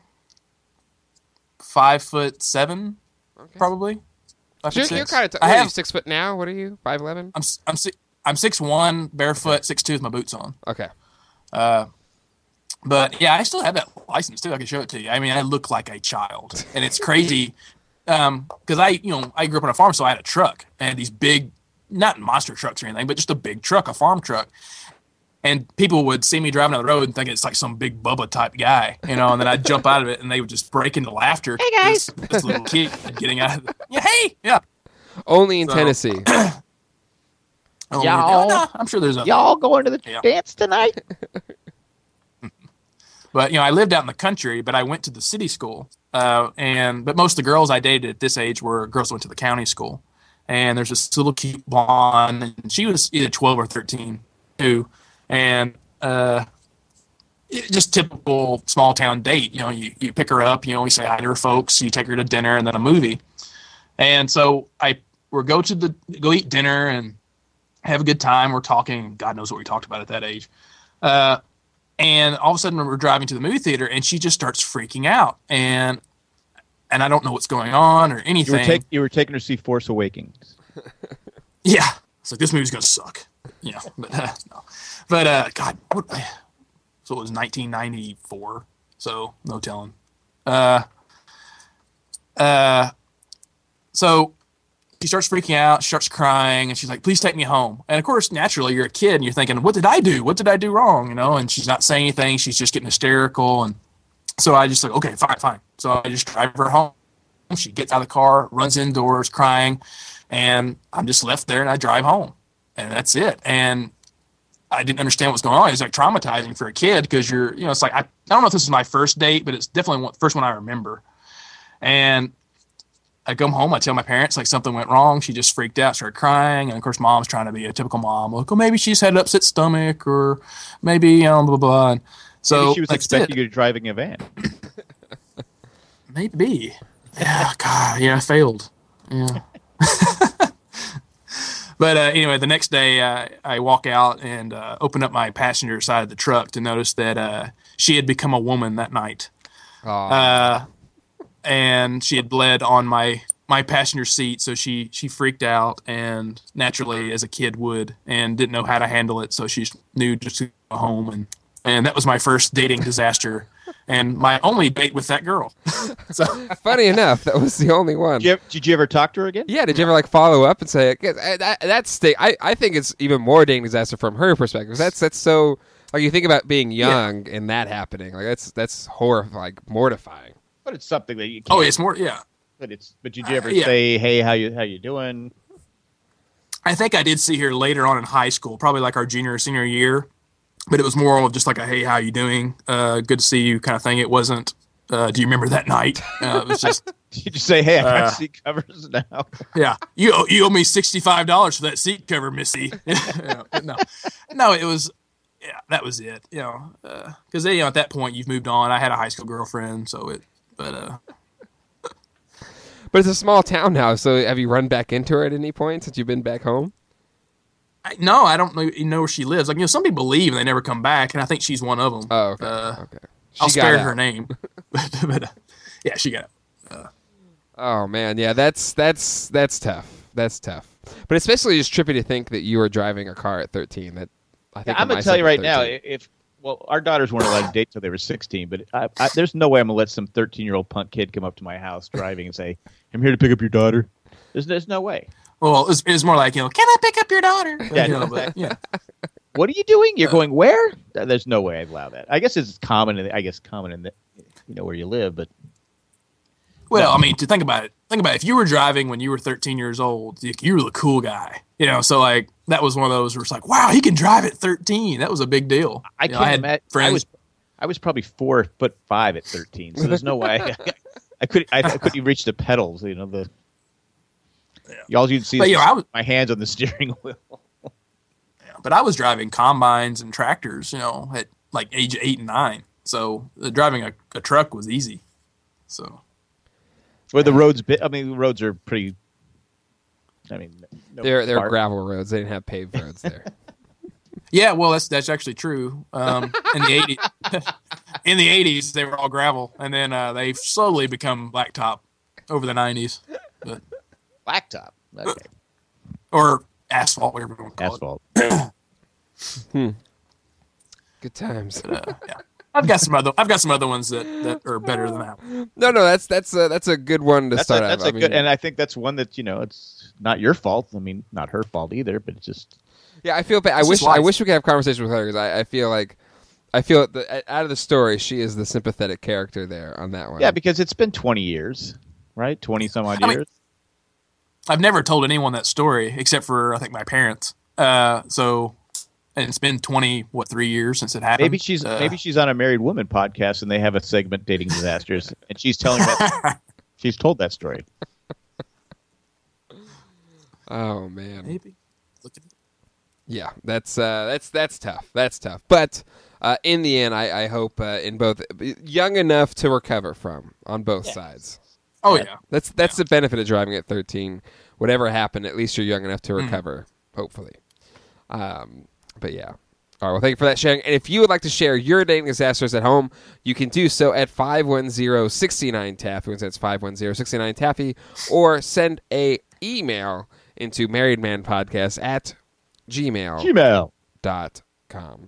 five foot seven, Okay. probably. Five So foot you're, you're six. kind of. T- I what are you, have. six foot now. What are you? Five eleven. I'm s- I'm si- I'm six one, barefoot, six two with my boots on. Okay. Uh, but yeah, I still have that license too. I can show it to you. I mean, I look like a child, and it's crazy. Um, because I, you know, I grew up on a farm, so I had a truck and these big, not monster trucks or anything, but just a big truck, a farm truck. And people would see me driving down the road and think it's like some big Bubba type guy, you know, and then I'd jump out of it and they would just break into laughter. Hey guys, this, this little kid getting out of it. Yeah, hey, yeah. Only in So- Tennessee. Oh, Y'all- no, I'm sure there's a Y'all going to the Yeah. dance tonight? But, you know, I lived out in the country, but I went to the city school. Uh, and but most of the girls I dated at this age were girls who went to the county school. And there's this little cute blonde, and she was either twelve or thirteen, too. And uh, it, just typical small town date. You know, you, you pick her up, you know, you say hi to her folks, you take her to dinner, and then a movie. And so I we'll go to the go eat dinner and have a good time. We're talking. God knows what we talked about at that age. Uh, And all of a sudden, we're driving to the movie theater, and she just starts freaking out, and and I don't know what's going on or You anything. were, take, you were taking her to see Force Awakens. Yeah, it's like this movie's gonna suck. Yeah, but uh, no, but uh, God, what, so it was nineteen ninety-four, so no telling. Uh, uh, so she starts freaking out, starts crying, and she's like, "Please take me home." And of course, naturally, you're a kid, and you're thinking, "What did I do? What did I do wrong?" You know, and she's not saying anything. She's just getting hysterical, and so I just like, "Okay, fine, fine." So I just drive her home. She gets out of the car, runs indoors, crying, and I'm just left there, and I drive home, and that's it. And I didn't understand what's going on. It's like traumatizing for a kid because you're, you know, it's like I, I don't know if this is my first date, but it's definitely one, first one I remember. And I come home, I tell my parents like something went wrong. She just freaked out, started crying, and of course, mom's trying to be a typical mom. Like, oh, maybe she's had an upset stomach, or maybe you know, blah blah blah. And so Maybe she was that's expecting it. you to driving a van. Maybe. Yeah, God, yeah, I failed. Yeah. But uh, anyway, the next day uh, I walk out and uh, open up my passenger side of the truck to notice that uh, she had become a woman that night. Aw. Uh, and she had bled on my, my passenger seat, so she, she freaked out, and naturally, as a kid would, and didn't know how to handle it, so she knew just to go home. And, and that was my first dating disaster, and my only date with that girl. So Funny enough, that was the only one. Did you, ever, did you ever talk to her again? Yeah, did you ever like follow up and say "Uh, that, that's sta- I I think it's even more dating disaster from her perspective. That's that's so like you think about being young and that happening. Like that's that's horrifying, like mortifying. But it's something that you can't. Oh, it's more, yeah. But it's but did you ever Uh, yeah. say, "Hey, how you how you doing?" I think I did see her later on in high school, probably like our junior or senior year. But it was more of just like a, hey, how you doing? Uh, good to see you kind of thing. It wasn't, uh, do you remember that night? Uh, it was just, Did you say, "Hey, I got Uh, seat covers now"? yeah, you owe, you owe me sixty-five dollars for that seat cover, Missy. Yeah, no, no, it was, yeah, that was it. You know, because you know at that point you've moved on. I had a high school girlfriend, so it, but uh, But it's a small town now, so have you run back into her at any point since you've been back home? I, no, I don't know, you know where she lives. Like you know, some people leave and they never come back, and I think she's one of them. Oh, okay. Uh, okay. She I'll got spare out. her name, but, but uh, yeah, she got it. Oh man, yeah, that's that's that's tough. That's tough. But especially just trippy to think that you were driving a car at thirteen. That I think I'm of gonna tell myself you at right now, thirteen. if well, our daughters weren't allowed to date till they were sixteen, but I, I, there's no way I'm gonna let some thirteen year old punk kid come up to my house driving and say, "I'm here to pick up your daughter." There's there's no way. Well, it was, it was more like you know, can I pick up your daughter? Yeah, You know, no, but, yeah. What are you doing? You're going where? Th- There's no way I'd allow that. I guess it's common. In the, I guess common in the, you know where you live, but Well, I mean, to think about it, think about it. If you were driving when you were thirteen years old, you, you were the cool guy, you know. So like that was one of those where it's like, wow, he can drive at thirteen. That was a big deal. I You know, can't had imagine. I friends. was I was probably four foot five at thirteen, so there's no way I, I could I, I couldn't even reach the pedals. You know the. All you'd see But, is you know, I was- my hands on the steering wheel. But I was driving combines and tractors, you know, at like age eight and nine. So uh, driving a, a truck was easy. So Where the roads, bi- I mean, the roads are pretty. I mean, no They're they're bar- gravel roads. They didn't have paved roads there. yeah, well, that's that's actually true. Um, in the eighties, in the eighties, they were all gravel, and then uh, they slowly become blacktop over the nineties, but blacktop. Okay, or asphalt, whatever you want to call asphalt. Good times. it. Uh, yeah, I've got some other I've got some other ones that, that are better than that. No, no, that's that's a, that's a good one to That's a, start. that's out. a I mean, good, and I think that's one that you know it's not your fault. I mean, not her fault either, but it's just yeah, I feel bad. I It's wish just I life. wish we could have conversation with her because I, I feel like I feel that out of the story, she is the sympathetic character there on that one. yeah, because it's been twenty years, right? Twenty some odd I mean, years. I've never told anyone that story except for I think my parents. Uh, so, and it's been twenty what three years since it happened. Maybe she's Uh, maybe she's on a Married Woman podcast and they have a segment dating disasters, and she's telling that she's told that story. Oh man. maybe. Look at Yeah, that's uh, that's that's tough. That's tough. But uh, in the end, I, I hope uh, in both young enough to recover from on both sides. Oh yeah. That's that's the benefit of driving at thirteen. Whatever happened, at least you're young enough to Hmm. recover. Hopefully. Um, but yeah. All right. Well, thank you for that sharing. And if you would like to share your dating disasters at home, you can do so at five one zero, six nine taffy. That's five one zero, six nine taffy, or send a email into marriedmanpodcast at gmail Gmail. dot com.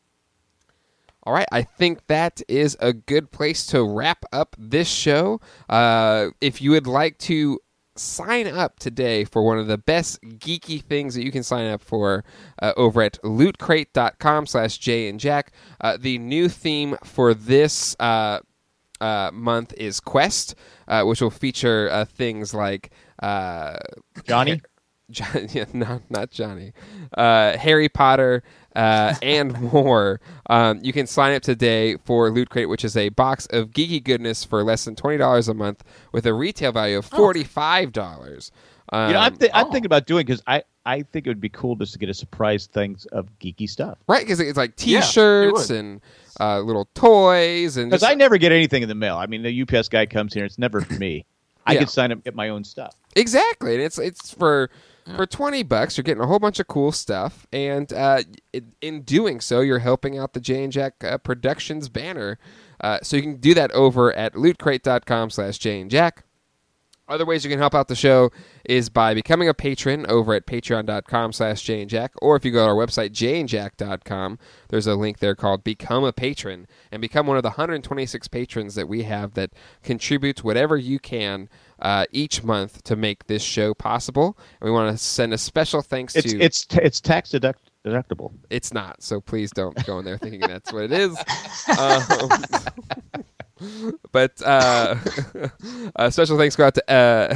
All right, I think that is a good place to wrap up this show. Uh, if you would like to sign up today for one of the best geeky things that you can sign up for uh, over at lootcrate.com slash Jay and Jack. Uh, the new theme for this uh, uh, month is Quest, uh, which will feature uh, things like uh, Johnny. John, yeah, not not Johnny, uh, Harry Potter, uh, and more. Um, you can sign up today for Loot Crate, which is a box of geeky goodness for less than twenty dollars a month, with a retail value of forty-five dollars. Um, You know, I'm, th- I'm oh. thinking about doing because I, I think it would be cool just to get a surprise things of geeky stuff. right, because it's like Yeah, it T-shirts would. and uh, little toys and Because just, I never get anything in the mail. I mean, the U P S guy comes here; it's never for me. I Yeah. could sign up and get my own stuff. exactly, and it's it's for. For twenty bucks, you're getting a whole bunch of cool stuff, and uh, in, in doing so, you're helping out the Jay and Jack uh, Productions banner. Uh, so you can do that over at lootcrate.com slash Jay and Jack. Other ways you can help out the show is by becoming a patron over at patreon.com slash Jay and Jack, or if you go to our website, jay and jack dot com, there's a link there called Become a Patron, and become one of the one hundred twenty-six patrons that we have that contributes whatever you can uh, each month to make this show possible. And we want to send a special thanks It's to... it's t- it's tax deduct- deductible. It's not, so please don't go in there thinking that's what it is. Um, But uh, uh, special thanks go out to uh,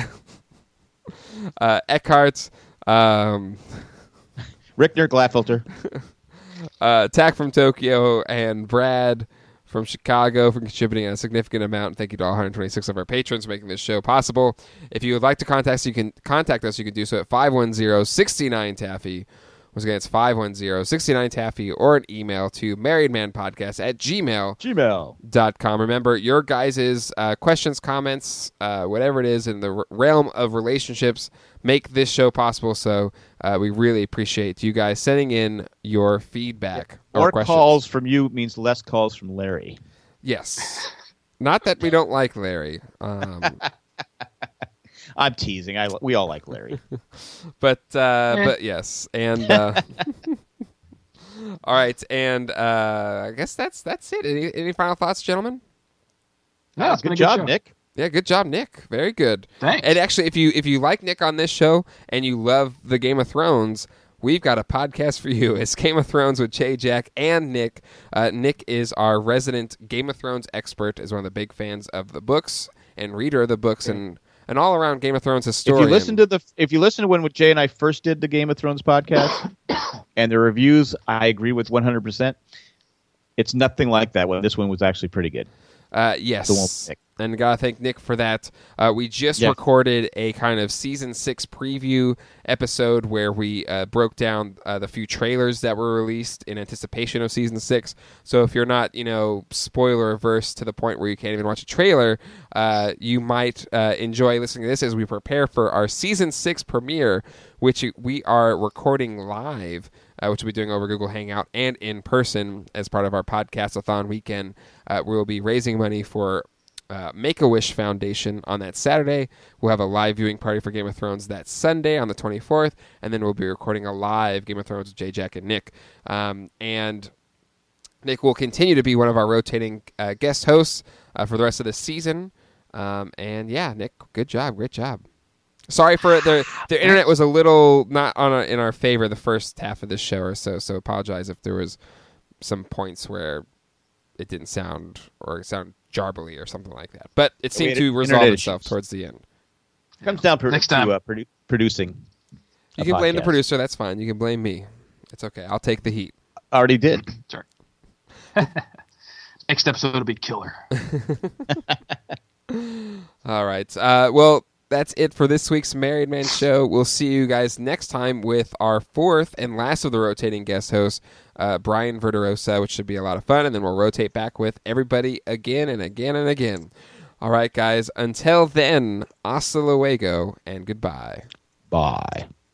uh, Eckhart, um, Rickner Gladfilter. uh, Tack from Tokyo, and Brad from Chicago for contributing a significant amount. Thank you to all one hundred twenty-six of our patrons for making this show possible. If you would like to contact us, you can contact us. You can do so at five one zero, six nine Taffy. Once again, it's five one zero, six nine Taffy, or an email to marriedmanpodcast at gmail Gmail. dot com. Remember, your guys' uh, questions, comments, uh, whatever it is in the r- realm of relationships, make this show possible. So uh, we really appreciate you guys sending in your feedback. or More questions. calls from you means less calls from Larry. Yes. Not that we don't like Larry. Um, I'm teasing. I we all like Larry. but uh, but yes. And uh, all right. And uh, I guess that's that's it. Any, any final thoughts, gentlemen? No, it's been Good a good job, show. Nick. Yeah, good job, Nick. Very good. Thanks. And actually, if you if you like Nick on this show and you love the Game of Thrones, we've got a podcast for you. It's Game of Thrones with Jay, Jack, and Nick. Uh, Nick is our resident Game of Thrones expert, is one of the big fans of the books and reader of the books, and an all-around Game of Thrones historian. If you listen to the, if you listen to when Jay and I first did the Game of Thrones podcast, and the reviews, I agree with one hundred percent. It's nothing like that. When this one was actually pretty good. Uh, yes. The one with Nick. And gotta thank Nick for that. Uh, we just Yes. recorded a kind of season six preview episode where we uh, broke down uh, the few trailers that were released in anticipation of season six. So if you're not, you know, spoiler averse to the point where you can't even watch a trailer, uh, you might uh, enjoy listening to this as we prepare for our season six premiere, which we are recording live. Uh, which we'll be doing over Google Hangout and in person as part of our podcast-a-thon weekend. Uh, we will be raising money for uh, Make-A-Wish Foundation on that Saturday. We'll have a live viewing party for Game of Thrones that Sunday on the twenty-fourth, and then we'll be recording a live Game of Thrones with Jay, Jack, and Nick. Um, and Nick will continue to be one of our rotating uh, guest hosts uh, for the rest of the season. Um, and yeah, Nick, good job, great job. Sorry for the the internet was a little not on our, in our favor the first half of the show or so. So apologize if there was some points where it didn't sound or it sounded jarbly or something like that. But it seemed had to resolve internet itself issues. towards the end. Comes down pro- Next time. to uh, produ- producing. You a can blame the podcast. producer. That's fine. You can blame me. It's okay. I'll take the heat. Already did. Sorry. Next episode will be killer. All right. Uh, well, that's it for this week's Married Man Show. We'll see you guys next time with our fourth and last of the rotating guest hosts, uh, Brian Verderosa, which should be a lot of fun. And then we'll rotate back with everybody again and again and again. All right, guys. Until then, hasta luego and goodbye. Bye.